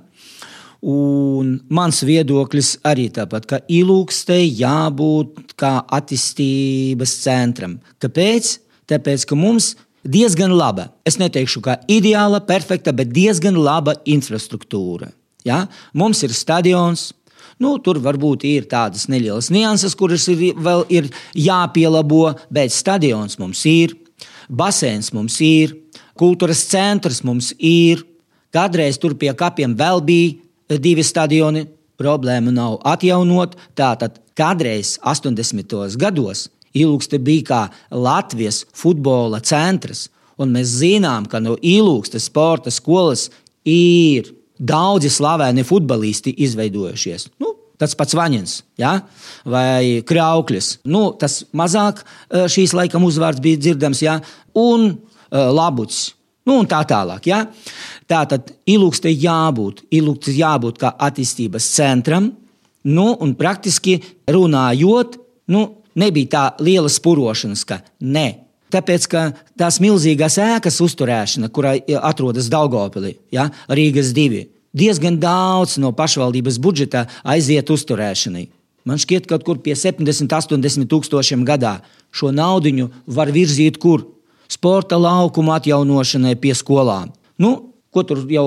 Un mans viedoklis arī tāpat, ka Ilūgstei jābūt kā attīstības centram. Kāpēc? Tāpēc, ka mums diezgan laba, es neteikšu kā ideāla, perfekta, bet diezgan laba infrastruktūra. Ja? Mums ir stadions. Nu, tur varbūt ir tādas nelielas nianses, kuras ir, vēl ir jāpielabo, bet stadions mums ir, basēns mums ir, kultūras centrs mums ir. Kādreiz tur pie kapiem vēl bija divi stadioni, problēma nav atjaunot. Tātad kādreiz astoņdesmitajos gados Ilūgste bija kā Latvijas futbola centrs, un mēs zinām, ka no Ilūgstes sporta skolas ir daudzi slaveni futbolisti izveidojušies. Nu, tas pats Vaņins, ja? Vai Krauklis. Nu, tas mazāk šīs laikam uzvārds bija dzirdams, ja? Un uh, Labuts. Nu, un tā tālāk. Ja? Tātad Ilūgstei jābūt, Ilūgstei jābūt kā attīstības centram, nu, un praktiski runājot, nu, nebija tā liela spurošanas, ka ne. Tāpēc, ka tās milzīgās ēkas uzturēšana, kurā atrodas Daugavpilī, ja, Rīgas divi, diezgan daudz no pašvaldības budžeta aiziet uzturēšanai. Man šķiet, kaut kur pie septiņdesmit, astoņdesmit tūkstošiem gadā šo naudiņu var virzīt kur? Sporta laukumu atjaunošanai pie skolām. Nu, ko tur jau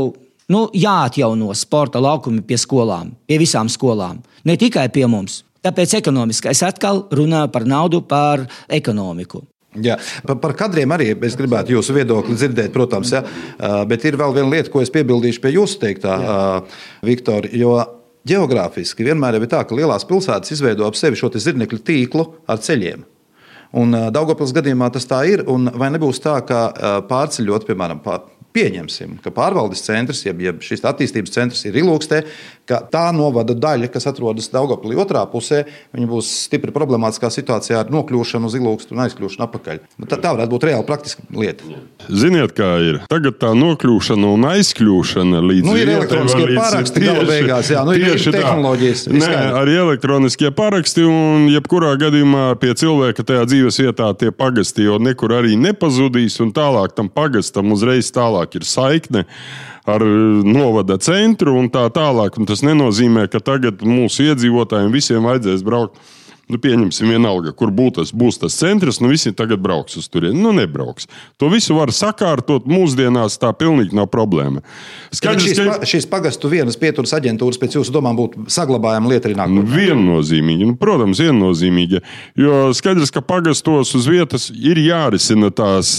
nu, jāatjauno sporta laukumi pie skolām, pie visām skolām, ne tikai pie mums. Tāpēc ekonomiski es atkal runāju par naudu, par ekonomiku. Jā, par kadriem arī es gribētu jūsu viedokli dzirdēt, protams, ja? Bet ir vēl viena lieta, ko es piebildīšu pie jūsu teiktā, Viktor, jo ģeogrāfiski vienmēr ir tā, ka lielās pilsētas izveido ap sevi šo zirnekļu tīklu ar ceļiem. Un Daugavpils gadījumā tas tā ir, un vai nebūs tā, ka pārceļot, piemēram, pār, pieņemsim, ka pārvaldes centrs, jeb, jeb šis attīstības centrs ir Ilūkstē, ka tā novada daļa, kas atrodas Daugavpilī otrā pusē, viņa būs stipri problemātiskā situācijā ar nokļūšanu uz Ilūkstu un aizkļūšanu apakaļ. Tā, tā varētu būt reāli praktiska lieta. Ziniet, kā ir? Tagad tā nokļūšana un aizkļūšana līdz nu, ir elektroniskie pāraksti gala beigās, jā, nu, ir tehnoloģijas. Nē, arī elektroniskie pāraksti un jebkurā gadījumā pie cilvēka tajā dzīves vietā tie pagasti jau nekur arī nepazudīs un tālāk tam pagastam uzreiz tālāk ir saikne ar novada centru un tā tālāk. Un tas nenozīmē, ka tagad mūsu iedzīvotājiem visiem vajadzēs braukt. Nu, pieņemsim vienalga, kur būs, būs tas centrs, nu visi tagad brauks uz turieni. Nu, nebrauks. To visu var sakārtot mūsdienās, tā pilnīgi nav problēma. Skaidrs, šīs, ka... šīs pagastu vienas pieturas aģentūras pēc jūsu domām būtu saglabājama lieta arī nākotnē? Nu, viennozīmīgi. Nu, protams, viennozīmīgi. Jo skaidrs, ka pagastos uz vietas ir jārisina tās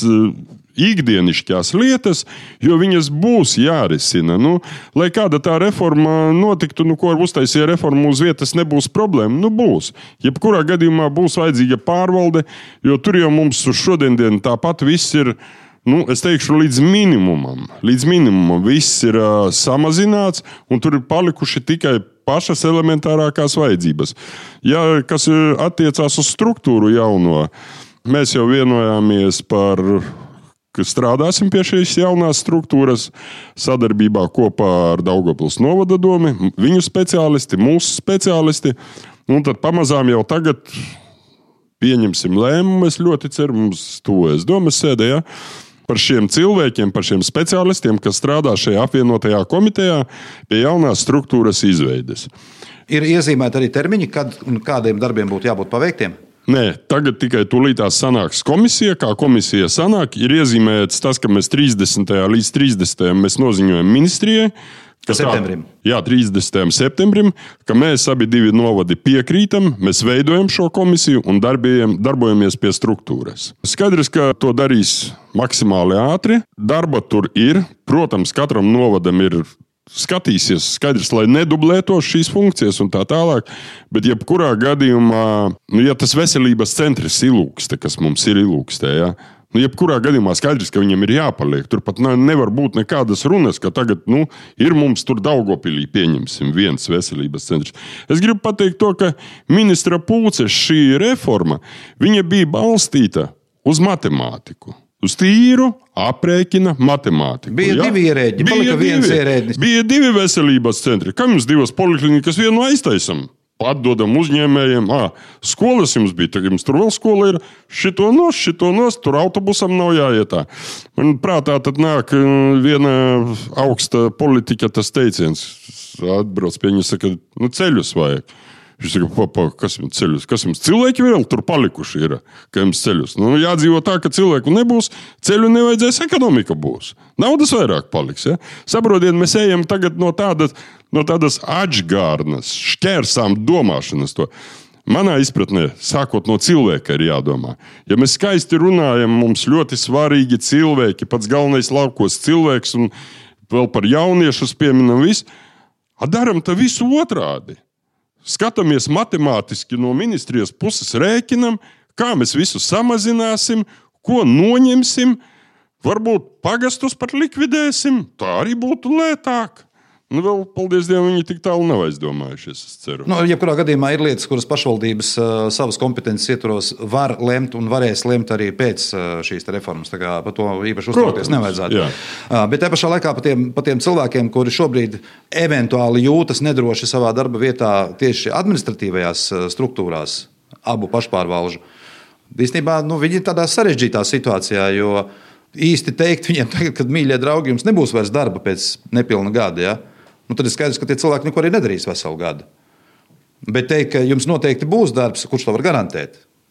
ikdienišķās lietas, jo viņas būs jārisina. Nu, lai kāda tā reforma notiktu, nu, ko uztaisīja reformu uz vietas, nebūs problēma. Nu, būs. Jebkurā gadījumā būs vajadzīga pārvalde, jo tur jau mums šodien tāpat viss ir, nu, es teikšu, līdz minimumam. Līdz minimumam viss ir uh, samazināts, un tur ir palikuši tikai pašas elementārākās vajadzības. Ja, kas attiecās uz struktūru jauno, mēs jau vienojāmies par ka strādāsim pie šīs jaunās struktūras sadarbībā kopā ar Daugavpils novada domi, viņu speciālisti, mūsu speciālisti. Un tad pamazām jau tagad pieņemsim lēmumu, es ļoti ceru, mums tuvojas domas sēdē, ja, par šiem cilvēkiem, par šiem speciālistiem, kas strādā šajā apvienotajā komitejā pie jaunās struktūras izveides. Ir iezīmēti arī termiņi, kad un kādiem darbiem būtu jābūt paveiktiem? Nē, tagad tikai tūlītās sanāks komisija. Kā komisija sanāk, ir iezīmēts tas, ka mēs trīsdesmitajam līdz trīsdesmitajam mēs noziņojam ministrijai. Septembrim. Tā, jā, trīsdesmitajam septembrim, ka mēs abi divi novadi piekrītam, mēs veidojam šo komisiju un darbiem, darbojamies pie struktūras. Skaidrs, ka to darīs maksimāli ātri. Darba tur ir. Protams, katram novadam ir skatīsies, skaidrs, lai nedublētos šīs funkcijas un tā tālāk, bet jebkurā gadījumā, nu, ja tas veselības centrs Ilūkste, kas mums ir Ilūkstē, ja, nu, jebkurā gadījumā skaidrs, ka viņam ir jāpaliek. Tur pat nevar būt nekādas runas, ka tagad, nu, ir mums tur Daugavpilī, pieņemsim, viens veselības centrs. Es gribu pateikt to, ka ministra Pūces šī reforma, viņa bija balstīta uz matemātiku. Uz tīru aprēķina matemātiku. Bija ja? divi ierēģi, palika viens ierēģis. Bija divi veselības centri. Kā jums divas poliklinikas vienu aiztaisam? Atdodam uzņēmējiem. À, skolas jums bija, tagad jums tur vēl skola ir. Šito nos, šito nos, tur autobusam nav jāietā. Man prātā tad nāk viena augsta politika tas teiciens. Atbrauc pie viņa, saka, nu ceļus vajag. Viņš saka, papa, kas jums ceļus? Kas jums cilvēki vēl tur palikuši ir, ka jums ceļus? Nu, jādzīvo tā, ka cilvēku nebūs, ceļu nevajadzēs, ekonomika būs. Naudas vairāk paliks, ja? Saprotiet, mēs ejam tagad no tādas, no tādas atžgārnas, šķērsām domāšanas to. Manā izpratnē, sākot no cilvēka, ir jādomā. Ja mēs skaisti runājam, mums ļoti svarīgi cilvēki, pats galvenais laukos cilvēks un vēl par jauniešus pieminam visu, a daram tā visu otrādi. Skatāmies matemātiski no ministrijas puses rēķinam, kā mēs visu samazināsim, ko noņemsim, varbūt pagastus pat likvidēsim, tā arī būtu lētāk. Nu, vēl, paldies Dievam, viņi tik tālu nav aizdomājušies, es ceru. Nu, jebkurā gadījumā ir lietas, kuras pašvaldības uh, savas kompetences ietvaros var lemt un varēs lemt arī pēc uh, šīs reformas. Tā kā par to īpaši uztraukties nevajadzētu. Uh, bet te pašā laikā par tiem, par tiem cilvēkiem, kuri šobrīd eventuāli jūtas nedroši savā darba vietā tieši administratīvajās uh, struktūrās, abu pašpārvalžu, īstenībā nu, viņi ir tādā sarežģītā situācijā, jo īsti teikt viņiem tagad, kad mīļie draugi jums nebūs vairs darba pēc nepilna gada, ja? Nu, tad ir skaidrs, ka tie cilvēki neko arī nedarīs veselu gadu. Bet teikt, ka jums noteikti būs darbs, kurš to var garantēt,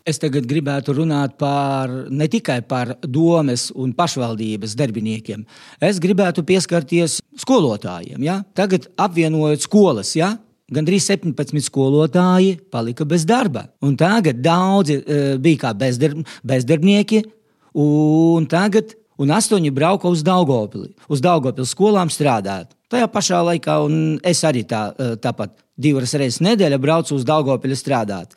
Es tagad gribētu runāt par, ne tikai par domes un pašvaldības darbiniekiem. Es gribētu pieskarties skolotājiem. Ja? Tagad apvienojot skolas, ja? Gandrīz septiņpadsmit skolotāji palika bez darba. Un tagad daudzi e, bija kā bezdarb, bezdarbnieki, un tagad un astoņi brauka uz Daugavpili, uz Daugavpiles skolām strādāt. Tajā pašā laikā, un es arī tā, tāpat divas reizes nedēļa braucu uz Daugavpili strādāt.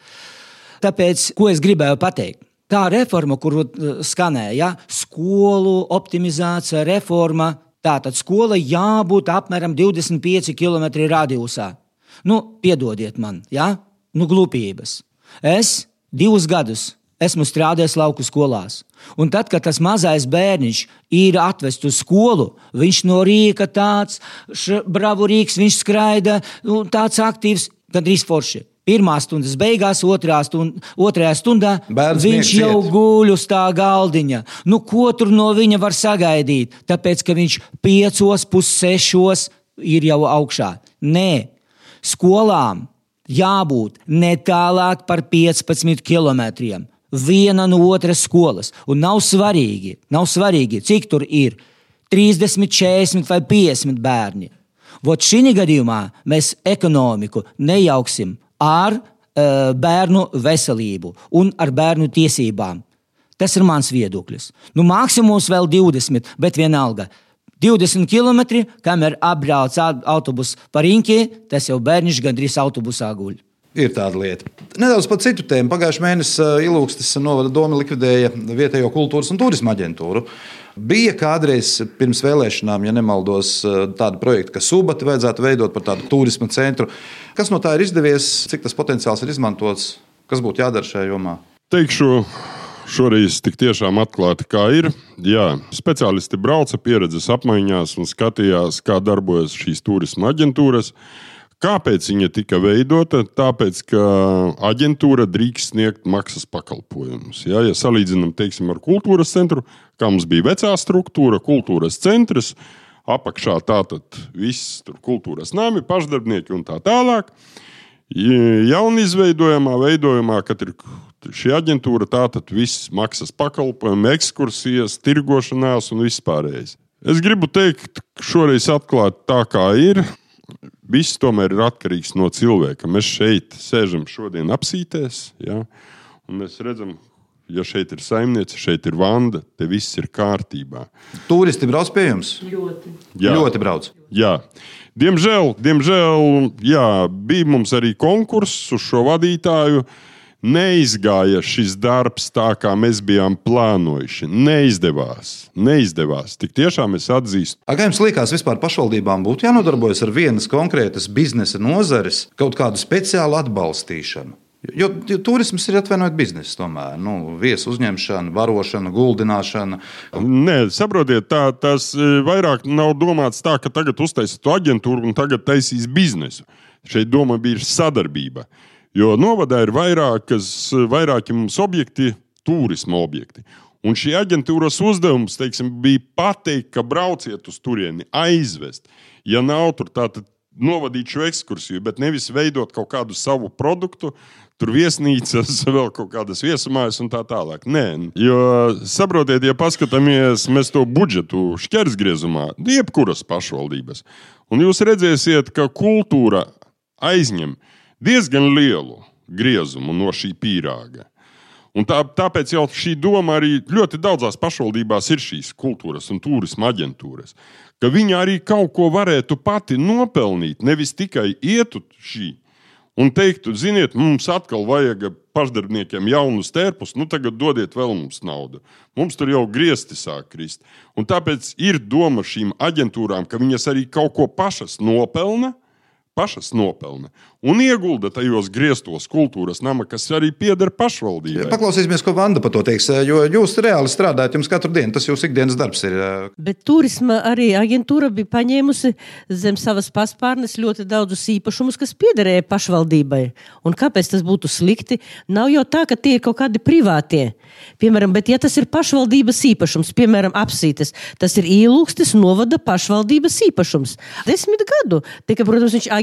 Tāpēc, ko es gribēju pateikt? Tā reforma, kuru skanēja, ja? Skolu optimizācija, reforma, tātad skola jābūt apmēram divdesmit pieci kilometri radiusā. Nu, piedodiet man, ja? Nu, glupības. Es divus gadus esmu strādājis lauku skolās. Un tad, kad tas mazais bērniņš ir atvests uz skolu, viņš no rīka tāds, bravurīgs, viņš skraida, nu, tāds aktīvs, gandrīz forši. Pirmā stundas beigās, otrā stund, otrajā stundā Bērns viņš jau ciet. guļ uz tā galdiņa. Nu, ko tur no viņa var sagaidīt? Tāpēc, ka viņš piecos, pussešos ir jau augšā. Nē, skolām jābūt ne tālāk par piecpadsmit kilometriem. Viena no otras skolas. Un nav svarīgi, nav svarīgi, cik tur ir trīsdesmit, četrdesmit vai piecdesmit bērni. Vot šī gadījumā mēs ekonomiku nejauksim ar uh, bērnu veselību un ar bērnu tiesībām. Tas ir mans viedoklis. Nu, maksimums vēl divdesmit, bet vienalga. divdesmit kilometri, kamēr apbrauc autobus par Riņķi, tas jau bērniņš gandrīz autobusā guļ. Ir tāda lieta. Nedaudz par citu tēmu. Pagājušajā mēnesī Ilūgstes novada doma likvidēja vietējo kultūras un turisma aģentūru. Bija kādreiz pirms vēlēšanām, ja nemaldos, tāda projekta, ka Subati vajadzētu veidot par tādu turisma centru. Kas no tā ir izdevies? Cik tas potenciāls ir izmantots? Kas būtu jādara šajā jomā? Teikšu šoreiz tik tiešām atklāti, kā ir. Jā, speciālisti brauca pieredzes apmaiņās un skatījās, kā darbojas šīs turisma aģentūras. Kāpēc viņa tika veidota? Tāpēc, ka aģentūra drīkst sniegt maksas pakalpojumus. Ja, ja salīdzinām, teiksim, ar kultūras centru, kā mums bija vecā struktūra, kultūras centrs, apakšā tātad viss tur kultūras nami, pašdarbnieki un tā tālāk. Jaunizveidojamā veidojumā, kad ir šī aģentūra, tātad viss maksas pakalpojumi, ekskursijas, tirgošanās un vispārējais. Es gribu teikt, šoreiz atklāt tā, kā ir. Viss tomēr ir atkarīgs no cilvēka. Mēs šeit sēžam šodien apsīties, ja, un mēs redzam, ja šeit ir saimniece, šeit ir Vanda, te viss ir kārtībā. Turisti brauc pie jums? Ļoti. Jā. Ļoti brauc. Jā. Diemžēl, diemžēl jā, bija mums arī konkurss uz šo vadītāju. Neizgāja šis darbs tā, kā mēs bijām plānojuši. Neizdevās. Neizdevās. Tik tiešām es atzīstu. A, kā jums liekas, vispār pašvaldībām būtu jānodarbojas ar vienas konkrētas biznesa nozares kaut kādu speciālu atbalstīšanu? Jo, jo turisms ir atvainojot biznesu tomēr. Nu, viesu uzņemšana, barošana, guldināšana. Nē, saprotiet, tā, tas vairāk nav domāts tā, ka tagad uztaisītu aģentūru un tagad taisīs biznesu. Šeit doma bija sadarbība. Jo novadā ir vairākas, vairāki mums objekti, turisma objekti. Un šī aģentūras uzdevums, teiksim, bija pateikt, ka brauciet uz turieni, aizvest. Ja nav tur, tātad novadīt šo ekskursiju, bet nevis veidot kaut kādu savu produktu, tur viesnīcas, vēl kaut kādas viesumājas un tā tālāk. Nē, jo saprotiet, ja paskatāmies mēs to budžetu šķersgriezumā, jebkuras pašvaldības, un jūs redzēsiet, ka kultūra aizņem diezgan lielu griezumu no šī pīrāga. Un tā, tāpēc jau šī doma arī ļoti daudzās pašvaldībās ir šīs kultūras un turisma aģentūras, ka viņi arī kaut ko varētu pati nopelnīt, nevis tikai ietu šī un teiktu, ziniet, mums atkal vajag pašdarbniekiem jaunus tērpus, nu tagad dodiet vēl mums naudu. Mums tur jau griezti sāk krist. Un tāpēc ir doma šīm aģentūrām, ka viņas arī kaut ko pašas nopelna, pašas nopelna un iegulda tajos grieztos kultūras nama, kas arī pieder pašvaldībai. Paklausīsimies, ko Vanda par to teiks, jo jūs reāli strādājat, jums katru dienu, tas jūsu ikdienas darbs ir. Bet turisma arī aģentūra bija paņēmusi zem savas paspārnes ļoti daudzus īpašumus, kas piederēja pašvaldībai. Un kāpēc tas būtu slikti? Nav jau tā, ka tie ir kaut kādi privātie. Piemēram, bet ja tas ir pašvaldības īpašums, piemēram, Apsītes, tas ir Ilūgstes novada pašvaldības īpašums. Desmit gadu. Tikai, protams, viņš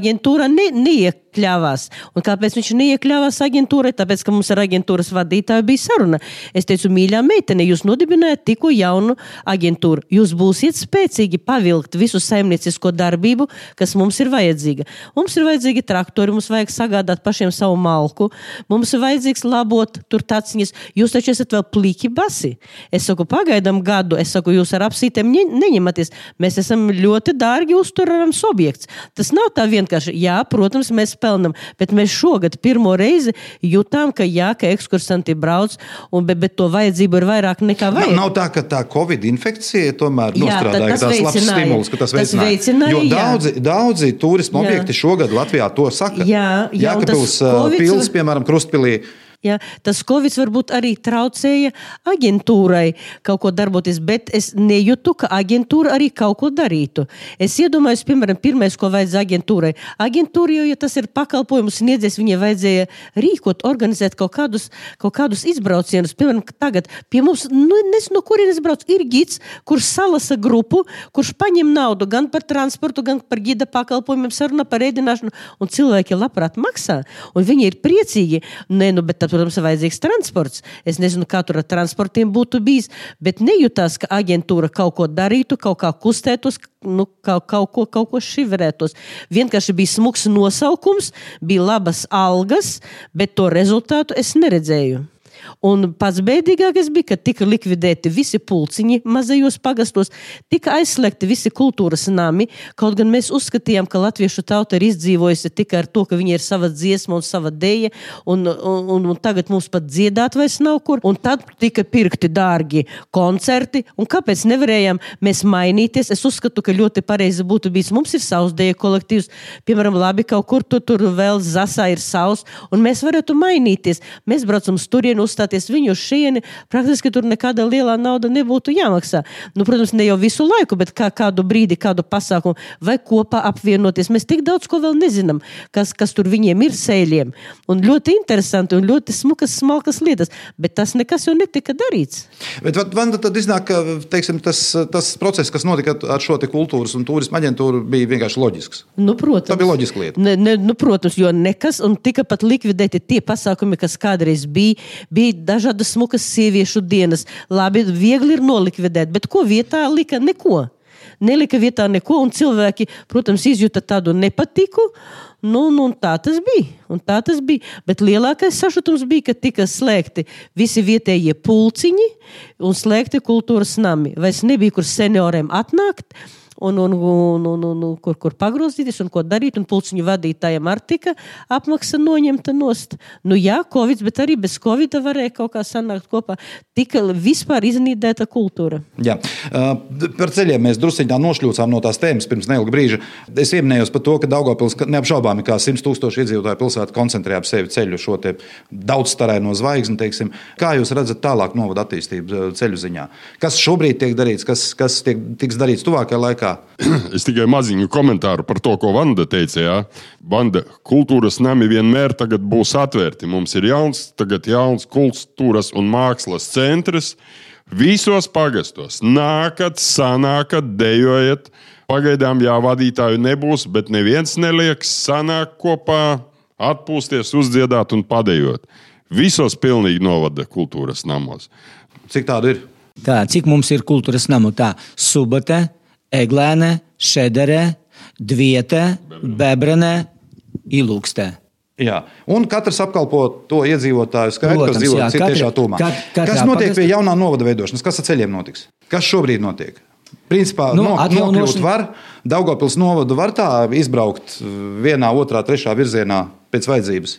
aģentūrā ne, neiekļāvās. Un kāpēc viņš neiekļāvās aģentūrai? Tāpēc, ka mums ar aģentūras vadītāju bija saruna. Es teicu, mīļā meitene, jūs nodibinājat tikko jaunu aģentūru. Jūs būsiet spēcīgi pavilkt visu saimniecisko darbību, kas mums ir vajadzīga. Mums ir vajadzīgi traktori, mums vajag sagādāt pašiem savu malku, mums ir vajadzīgs labot tur taciņas. Jūs taču esat vēl pliki basi. Es saku, pagaidam gadu, es saku, jūs ar apsītēm ne, neņematies. Mēs esam ļoti dārgi uzturams objekts. Tas nav tā vienkārši. Jā, protams, mēs pelnam, bet mēs šogad pirmo reizi jutām, ka jā, ka ekskursanti brauc, un, bet, bet to vajadzību ir vairāk nekā vajag. Nav, nav tā, ka tā Covid infekcija tomēr jā, nostrādāja, tas tās labs stimuls, ka tas veicināja. Tas veicināja jo daudzi, daudzi turisma jā. objekti šogad Latvijā to saka. Jā, jā, Jēkabpils COVID... pils, piemēram, Krustpilī. Ja, tas Covid varbūt arī traucēja aģentūrai kaut ko darboties, bet es nejūtu, ka aģentūra arī kaut ko darītu. Es iedomājos, piemēram, pirmais, ko vajadzēja aģentūrai. Aģentūra, jo, ja tas ir pakalpojumus sniedzējs, viņai vajadzēja rīkot, organizēt kaut kādus, kaut kādus izbraucienus. Piemēram, tagad pie mums, nu, nezinu, no kurienes brauc, ir gids, kurš salasa grupu, kurš paņem naudu gan par transportu, gan par gida pakalpojumiem, saruna par ēdināšanu, un cilvēki labprāt maksā, un viņi ir priecīgi. Nē, nu, bet protams, vajadzīgs transports. Es nezinu, kā tur ar transportiem būtu bijis, bet nejūtās, ka aģentūra kaut ko darītu, kaut kā kustētos, nu, kaut, kaut ko, kaut ko šiverētos. Vienkārši bija smuks nosaukums, bija labas algas, bet to rezultātu es neredzēju. Un pats bēdīgākais bija, ka tika likvidēti visi pulciņi mazajos pagastos, tika aizslēgti visi kultūras nami, kaut gan mēs uzskatījām, ka latviešu tauta ir izdzīvojusi tikai ar to, ka viņa ir sava dziesma un sava deja, un, un, un, un tagad mums pat dziedāt vairs nav kur, un tad tika pirkti dārgi koncerti, un kāpēc nevarējām mēs mainīties? Es uzskatu, ka ļoti pareizi būtu bijis, mums ir savs deja kolektīvs, piemēram, labi, kaut kur tu, tur vēl Zasā ir savs, un mēs varētu mainīties. Mēs braucam uz turienu, uzstāties viņu šieni, praktiski tur nekāda lielā nauda nebūtu jāmaksā. Nu, protams, ne jau visu laiku, bet kā, kādu brīdi, kādu pasākumu, vai kopā apvienoties. Mēs tik daudz ko vēl nezinām, kas, kas tur viņiem ir sēļiem. Un ļoti interesanti un ļoti smukas, smalkas lietas, bet tas nekas jau netika darīts. Bet man tad iznāk, ka, teiksim, tas, tas process, kas notika ar šo te kultūras un turisma aģentūru, bija vienkārši loģisks. Nu, protams. Tā bija loģiska lieta. Ne, ne, nu, protams, jo nekas, un tika pat likvidēti tie pasākumi, kas kādreiz bija, bija dažādas smukas sieviešu dienas. Labi, viegli ir nolikvidēt, bet ko vietā lika? Neko. Nelika vietā neko, un cilvēki, protams, izjuta tādu nepatiku. Nu, nu, un tā tas bija. Un tā tas bija. Bet lielākais sašutums bija, ka tika slēgti visi vietējie pulciņi un slēgti kultūras nami. Vairs nebija, kur senioriem atnākt. Un, un, un, un, un, un kur, kur pagrozīties un ko darīt, un pulciņu vadītājiem ar tika apmaksa noņemta nost. Nu jā, Covid, bet arī bez Covida varēja kaut kā sanākt kopā. Tika vispār iznīdēta kultūra. Jā, uh, par ceļiem mēs drusciņā tā nošļūcām no tās tēmas pirms neilga brīža. Es ieminējos par to, ka Daugavpils neapšaubāmi kā simts tūkstoši iedzīvotāju pilsētu koncentrē ap sevi ceļu šo te daudzstarēno zvaigzni, teiksim. Kā jūs redzat tālāk novada attīstību ceļu ziņā? Kas šobrīd tiek darīts, kas, kas tiek, tiks darīts tuvākajā laikā? Es tikai maziņu komentāru par to, ko Vanda teica. Jā. Vanda, kultūras nami vienmēr tagad būs atvērti. Mums ir jauns, tagad jauns kultūras un mākslas centrs. Visos pagastos nākat, sanākat, dejojat. Pagaidām jā, vadītāju nebūs, bet neviens nelieks sanāk kopā, atpūsties, uzdziedāt un padejot. Visos pilnīgi novada kultūras namos. Cik tādu ir? Tā, cik mums ir kultūras namu? Tā, Subate, Eglēne, Šederē, Dviete, Bebrene, Ilūkstē. Jā, un katrs apkalpo to iedzīvotāju skaitu, Protams, kas dzīvo jā, cik katra- tiešā tūmā. kat- katrā Kas notiek pagastā- pie jaunā novada veidošanas? Kas ar ceļiem notiks? Kas šobrīd notiek? Principā Nu, no, atjaunošana- nokļūt var, Daugavpils novadu var tā izbraukt vienā, otrā, trešā virzienā pēc vajadzības?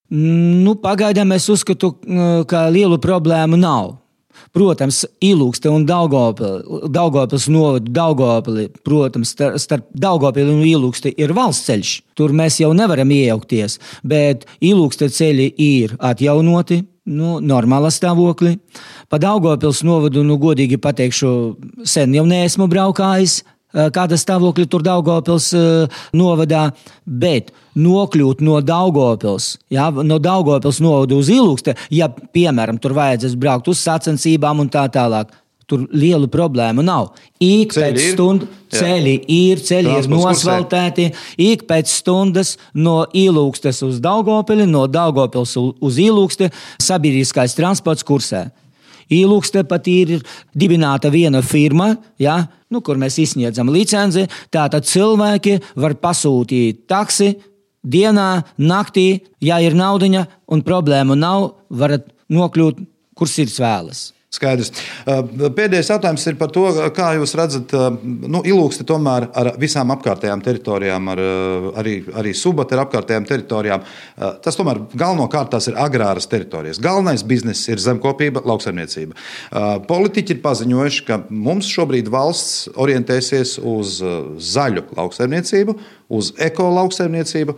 Nu, pagaidām es uzskatu, ka lielu problēmu nav. Protams, Ilūkste un Daugavpils, Daugavpils novadu Daugavpili, protams, starp, starp Daugavpili un Ilūksti ir valsts ceļš. Tur mēs jau nevaram iejaukties, bet Ilūkste ceļi ir atjaunoti, nu, normālā stāvoklī. Pa Daugavpils novadu, nu, godīgi pateikšu, sen jau neesmu braukājis, kāda stāvokļa tur Daugavpils novadā, bet nokļūt no Daugavpils, ja, no Daugavpils novada uz Ilūksti, ja, piemēram, tur vajadzēs braukt uz sacensībām un tā tālāk, tur lielu problēmu nav. Ik Ceļi pēc ir? stundu ceļi ir, ceļi ir Transports nosvaltēti, ik pēc stundas no Ilūgstes uz Daugavpili, no Daugavpils uz Ilūgsti sabiedriskais transports kursē. Ilūgste pat ir dibināta viena firma, ja, nu, kur mēs izsniedzam licenci, tātad cilvēki var pasūtīt taksi dienā, naktī, ja ir naudiņa un problēmu nav, varat nokļūt, kur sirds vēlas. Skaidrs. Pēdējais jautājums ir par to, kā jūs redzat, nu, Ilūgsti tomēr ar visām apkārtējām teritorijām, ar, arī, arī Subata ar apkārtējām teritorijām. Tas tomēr galvenokārt tās ir agrāras teritorijas. Galvenais bizness ir zemkopība, lauksaimniecība. Politiķi ir paziņojuši, ka mums šobrīd valsts orientēsies uz zaļu lauksaimniecību, uz eko lauksaimniecību.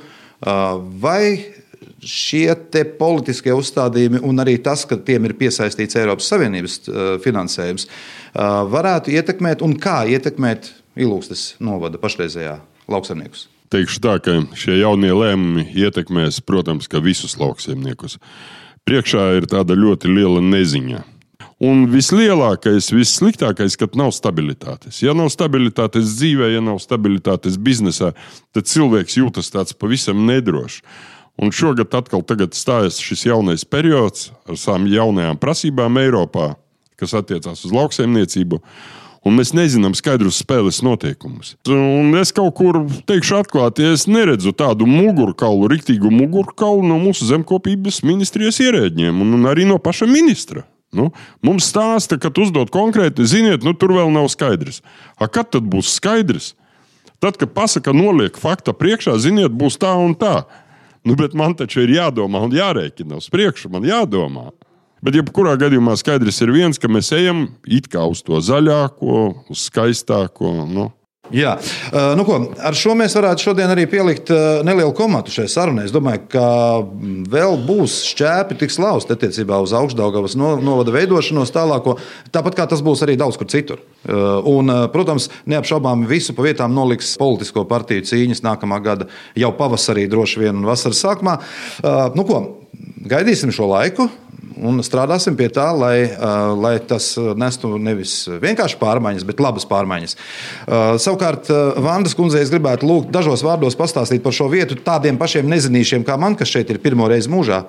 Vai šie te politiskie uzstādījumi un arī tas, ka tiem ir piesaistīts Eiropas Savienības finansējums, varētu ietekmēt un kā ietekmēt Ilūgstes novada pašreizējā lauksaimniekus? Teikšu tā, ka šie jaunie lēmumi ietekmēs, protams, ka visus lauksaimniekus. Priekšā ir tāda ļoti liela neziņa. Un vislielākais, vissliktākais, kad nav stabilitātes. Ja nav stabilitātes dzīvē, ja nav stabilitātes biznesā, tad cilvēks jūtas tāds pavisam nedrošs. Un šogad atkal tagad stājas šis jaunais periods ar savām jaunajām prasībām Eiropā, kas attiecās uz lauksaimniecību, un mēs nezinām skaidrus spēles noteikumus. Un es kaut kur teikšu atklāti, es neredzu tādu mugurkaulu, riktīgu mugurkaulu no mūsu zemkopības ministrijas ierēģiem un arī no paša ministra. Nu, mums stāsta, kad uzdot konkrēti, ziniet, nu tur vēl nav skaidrs. A, kad tad būs skaidrs? Tad, kad pasaka, noliek fakta priekšā, ziniet, būs tā un tā. Nu, bet man taču ir jādomā un jārēķina uz priekšu, man jādomā. Bet jebkurā gadījumā skaidrs ir viens, ka mēs ejam it kā uz to zaļāko, uz skaistāko, nu. Jā, nu ko, ar šo mēs varētu šodien arī pielikt nelielu komatu šai sarunai. Es domāju, ka vēl būs šķēpi tiks lausti attiecībā uz Augšdaugavas novada veidošanos tālāko, tāpat kā tas būs arī daudz kur citur. Un, protams, neapšaubām visu pa vietām noliks politisko partiju cīņas nākamā gada jau pavasarī, droši vien un vasaras sākumā. Nu ko, gaidīsim šo laiku. Un strādāsim pie tā, lai, lai tas nestu nevis vienkārši pārmaiņas, bet labas pārmaiņas. Savukārt, Vandas kundzei es gribētu lūgt dažos vārdos pastāstīt par šo vietu tādiem pašiem nezinīšiem kā man, kas šeit ir pirmo reizi mūžā.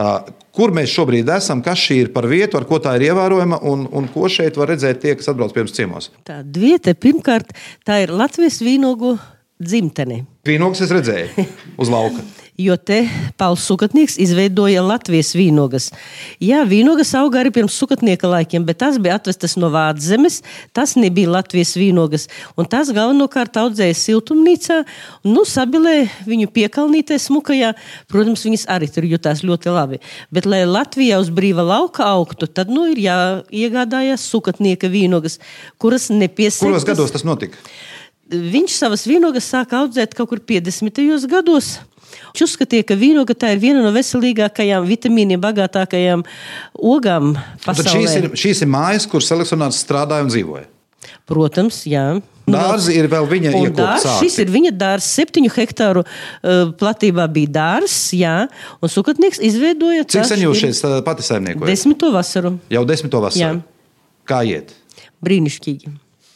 Kur mēs šobrīd esam, kas šī ir par vietu, ar ko tā ir ievērojama un, un ko šeit var redzēt tie, kas atbrauc pirms ciemos? Tā vieta, pirmkārt, tā ir Latvijas vīnogu dzimtene. Vīnogas es redzēju uz lauka. Jo te Pauls Sukatnieks izveidoja Latvijas vīnogas. Jā, vīnogas auga arī pirms Sukatnieka laikiem, bet tas bija atvestas no Vāczemes, tas nebija Latvijas vīnogas. Un tas galvenokārt audzēja siltumnīcā, nu, sabilē viņu piekalnītē smukajā, protams, viņas arī tur jutās ļoti labi. Bet, lai Latvijā uz brīva lauka augtu, tad, nu, ir jāiegādājās Sukatnieka vīnogas, kuras nepiesaistas. Kuros gados tas notika? Viņš savas vīnogas sāka audzēt kaut kur piecdesmitajos gados. Viņš uzskatīja, ka vīnoga tā ir viena no veselīgākajām, vitamīniem bagātākajām ogām pasaulē. Tad šīs ir, šīs ir mājas, kur selekcionārs strādāja un dzīvoja? Protams, jā. Dārzi ir vēl viņa iekopts sākti. Šis ir viņa dārs, septiņu hektāru uh, platībā bija dārs, jā, un Sukatnieks izveidoja... Cik sen jūs šeit pati saimniekojat? Desmito vasaru. Jau desmito vasaru? Jā. Kā iet? Brīnišķīgi.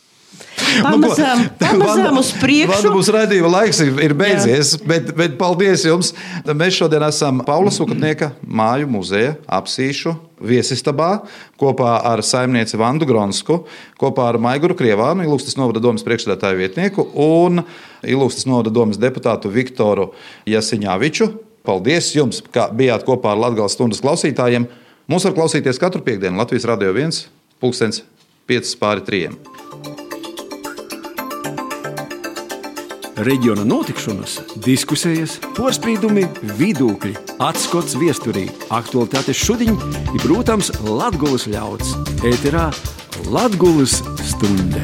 Pamazām, pamazām uz priekšu. Vanda, mums raidījuma laiks ir, ir beidzies, bet, bet paldies jums. Mēs šodien esam Paula Sukatnieka māju muzeja apsīšu viesistabā kopā ar saimnieci Vandu Gronsku, kopā ar Maiguru Krievānu, Ilūgstes novada domas priekšsēdētāju vietnieku un Ilūgstes novada domas deputātu Viktoru Jasiņāviču. Paldies jums, ka bijāt kopā ar Latgales stundas klausītājiem. Mūs var klausīties katru piekdienu Latvijas Radio viens, pulkstens piecas pāri trījiem. Reģiona notikšanas, diskusijas, porspīdumi, vidūkļi, atskots viesturī, aktualitātes šudiņ ir, protams, Latgulas ļauds. Ēterā Latgulas stunde.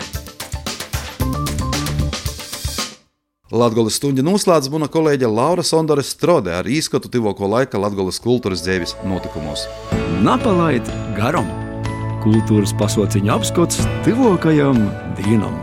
Latgulas stundi noslēdz mana kolēģe Laura Sondore Strode ar īskatu tivoko laika Latgulas kultūras dzēvis notikumos. Napalaid garam. Kultūras pasauciņa apskots tivokajam dīnam.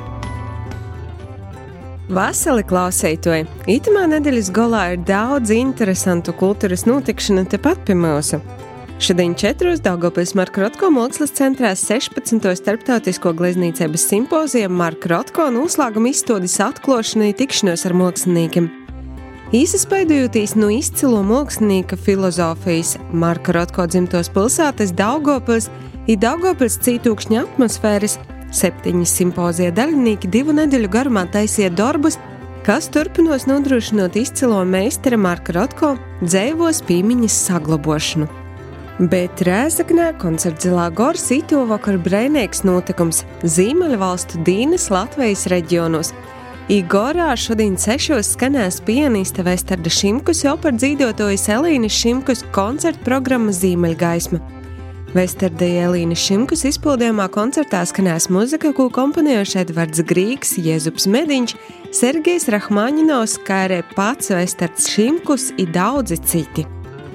Vasali klausētoji! Itamā nedēļas golā ir daudz interesantu kultūras notikšanu tepat pie mūsu. Šodien četros Daugavpils Marka Rotko mākslas centrā sešpadsmito starptautisko gleznīcības simpoziju Marka Rotko noslēguma izstādes atklāšanai tikšanos ar māksliniekiem. Īsaspaidojoties no izcilo mākslinieka filozofijas Marka Rotko dzimtos pilsētas Daugavpils i Daugavpils cītūkšņa atmosfēras septiņi simpozija daļinieki divu nedēļu garumā taisīja darbus, kas turpinos nodrošinot izcilo meistara Marka Rotko dzēvos pīmiņas saglabošanu. Bet Rēzaknē koncerts Zilā Gors īto vakar breinīgs notikums Ziemeļvalstu Dīnas Latvijas reģionos. I Gorā šodien sešos skanēs pianiste Vestarda Šimkus, jau par dzīvotojas Elīnas Šimkus koncerta programma Ziemeļgaisma. Vestarda Elīnas Šimkus izpildījumā koncertā skanēs muzika, ko komponējuši Edvards Grīgs, Jēzups Mediņš, Sergejs Rahmaņinovs, kā arī pats Vestards Šimkus i daudzi citi.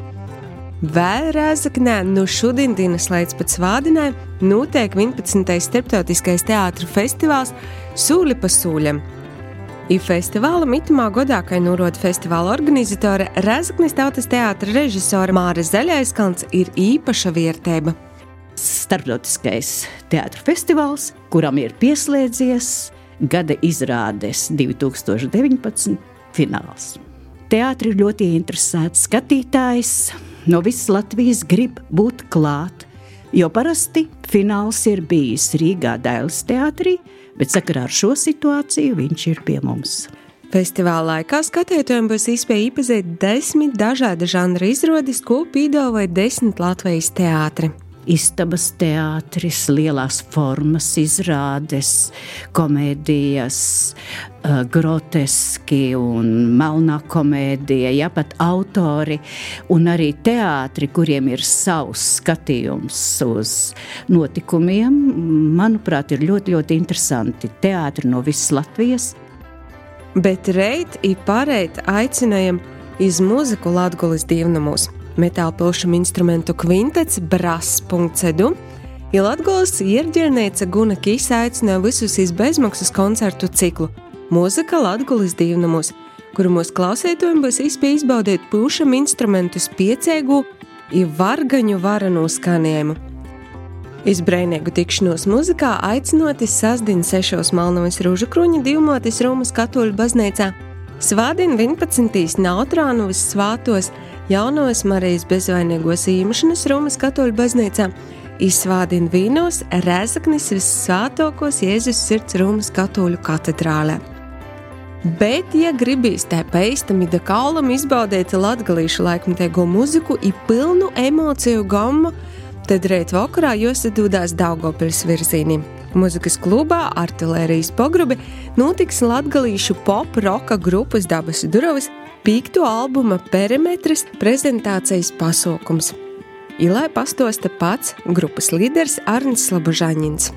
Vēl Rēzaknē no šodien dienas līdz pat svādinai notiek vienpadsmitais starptautiskais teātru festivāls Sūli pa sūļam. I festivālam itamā godā, kai norod festivāla organizatore Rēzaknes tautas teātra režisora Māra Zaļaiskalns, ir īpaša vērtība. Starptautiskais teātra festivāls, kuram ir pieslēdzies gada izrādes divi tūkstoši deviņpadsmit fināls. Teātri ir ļoti interesēts skatītājs. No visas Latvijas grib būt klāt, jo parasti fināls ir bijis Rīgā Dailes teātrī, bet sakarā ar šo situāciju viņš ir pie mums. Festivāla laikā skatītājiem būs iespēja iepazīt desmit dažāda žanra izrādes, ko piedāvāja desmit Latvijas teātri. Istabas teātris, lielās formas izrādes, komēdijas, uh, groteski un melnā komēdija, ja pat autori un arī teātri, kuriem ir savs skatījums uz notikumiem, manuprāt, ir ļoti, ļoti interesanti. Teātri no visas Latvijas. Bet reit i pārēt aicinājam iz muziku Latgoles dievnamos. Metāla pilšam instrumentu kvintets brass punkts edu. I Latgoles ierģerneica Guna Kīsa aicināja visus iz bezmaksas koncertu ciklu Mūzika Latgoles dievnamos, kuru mūsu klausētojiem būs iespēja izbaudīt pilšam instrumentu spiecēgu i vargaņu varanu skanējumu. Iz breinīgu tikšanos muzikā aicinoties sasdien sešos Malnavas Rūžakruņa divmotis Rūmas katoļu baznīcā, svādien vienpadsmitīs Nautrānuvas svātos Jaunos Marijas bezvainīgos īmašanas Rūmas katoļu baznīcā, izsvādien vīnos Rēzaknes vissvētākos Jēzus sirds Rūmas katoļu katedrālē. Bet, ja gribīs tā paistam i da kaulam izbaudēt latgalīšu laikmatīgo muziku i pilnu emociju gammu, tad reit vakarā jāsadūdās Daugavpils virzīnim. Muzikas klubā Artilērijas pogrubi notiks latgalīšu pop-roka grupas Dabas Durovis pīktu albuma Perimetris prezentācijas pasaukums. Ilai pastosta pats grupas līderis Arnis Slabožaņins.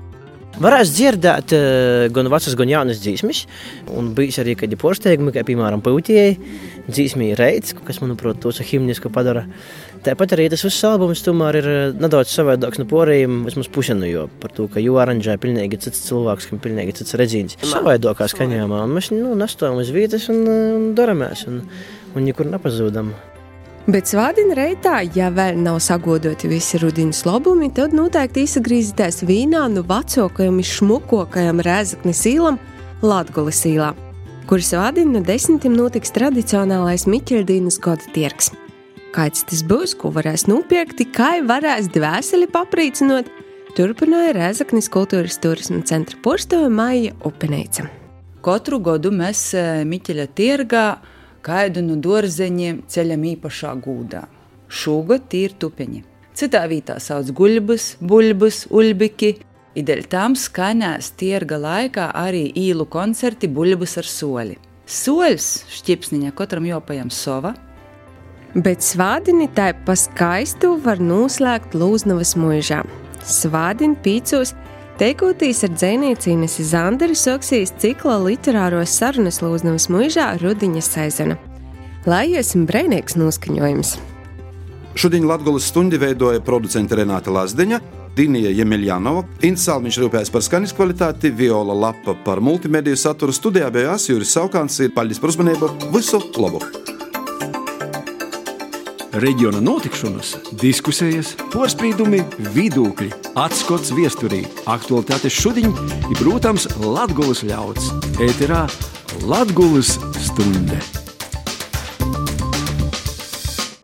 Varēs dzirdēt gan vecas, gan jaunas dzīsmis, un bijis arī kādi porsteigumi, kā piemēram Pūtijai, dzīsmī Reits, kas, manuprāt, to himnisku padara. Tāpat arī tas viss albums tomēr ir nedaudz savādāks no porējiem, vismaz pusenu, jo par to, ka jo aranžēja pilnīgi cits cilvēks, kam pilnīgi cits redzīns. Savādākā skaņojumā, un mēs nu, nastojam uz vietas un, un daramies, un, un nekur nepazūdam. Bet svādien reitā, ja vēl nav sagodoti visi rudīnas labumi, tad noteikti izsagrīzīties vīnā no vecākajam i šmukokajam Rēzaknes īlam Latgoles īlā, kur svādien no desmitim notiks tradicionālais Miķeļdīnas goda tirgs. Kāds tas būs, ko varēs nopirkt, kā varēs dvēseli paprīcinot, turpināja Rēzaknes kultūras turisma centra porstoja Maija Upeneica. Katru godu mēs Miķeļa tirgā kādu no dārzeņiem ceļam īpašā gūdā. Šogad tie ir tupeņi. Citā vietā sauc guļbus, buļbus, uļbiki, i dēļ tam skanēs tirga laikā arī īlu koncerti buļbus ar soli. Soļs šķipsniņa katram jopajam sova. Bet svādini tai pa skaistu var noslēgt Lūznavas muižā. Svādini pīcos teikotīs ar dzejniecīnes Zanderi soksīs cikla literāros sarunas Lūznavas muižā rudiņa sezona. Lai iesim breinīgs noskaņojums. Šodien Latgoles stundi veidoja producente Renāta Lazdeņa, Dinija Jemeļjanova, Ints Salmiņš rūpējas par skaņas kvalitāti, Viola Lapa par multimediju saturu, studijā bija Juris Saukāns. Paldies par uzmanību, visu labu! reģiona notikšanas, diskusijas, porspīdumi, vidūkļi, atskots viesturī, aktualitātes šudiņ ir, protams, Latgulas ļauds. Ēterā Latgulas stunde.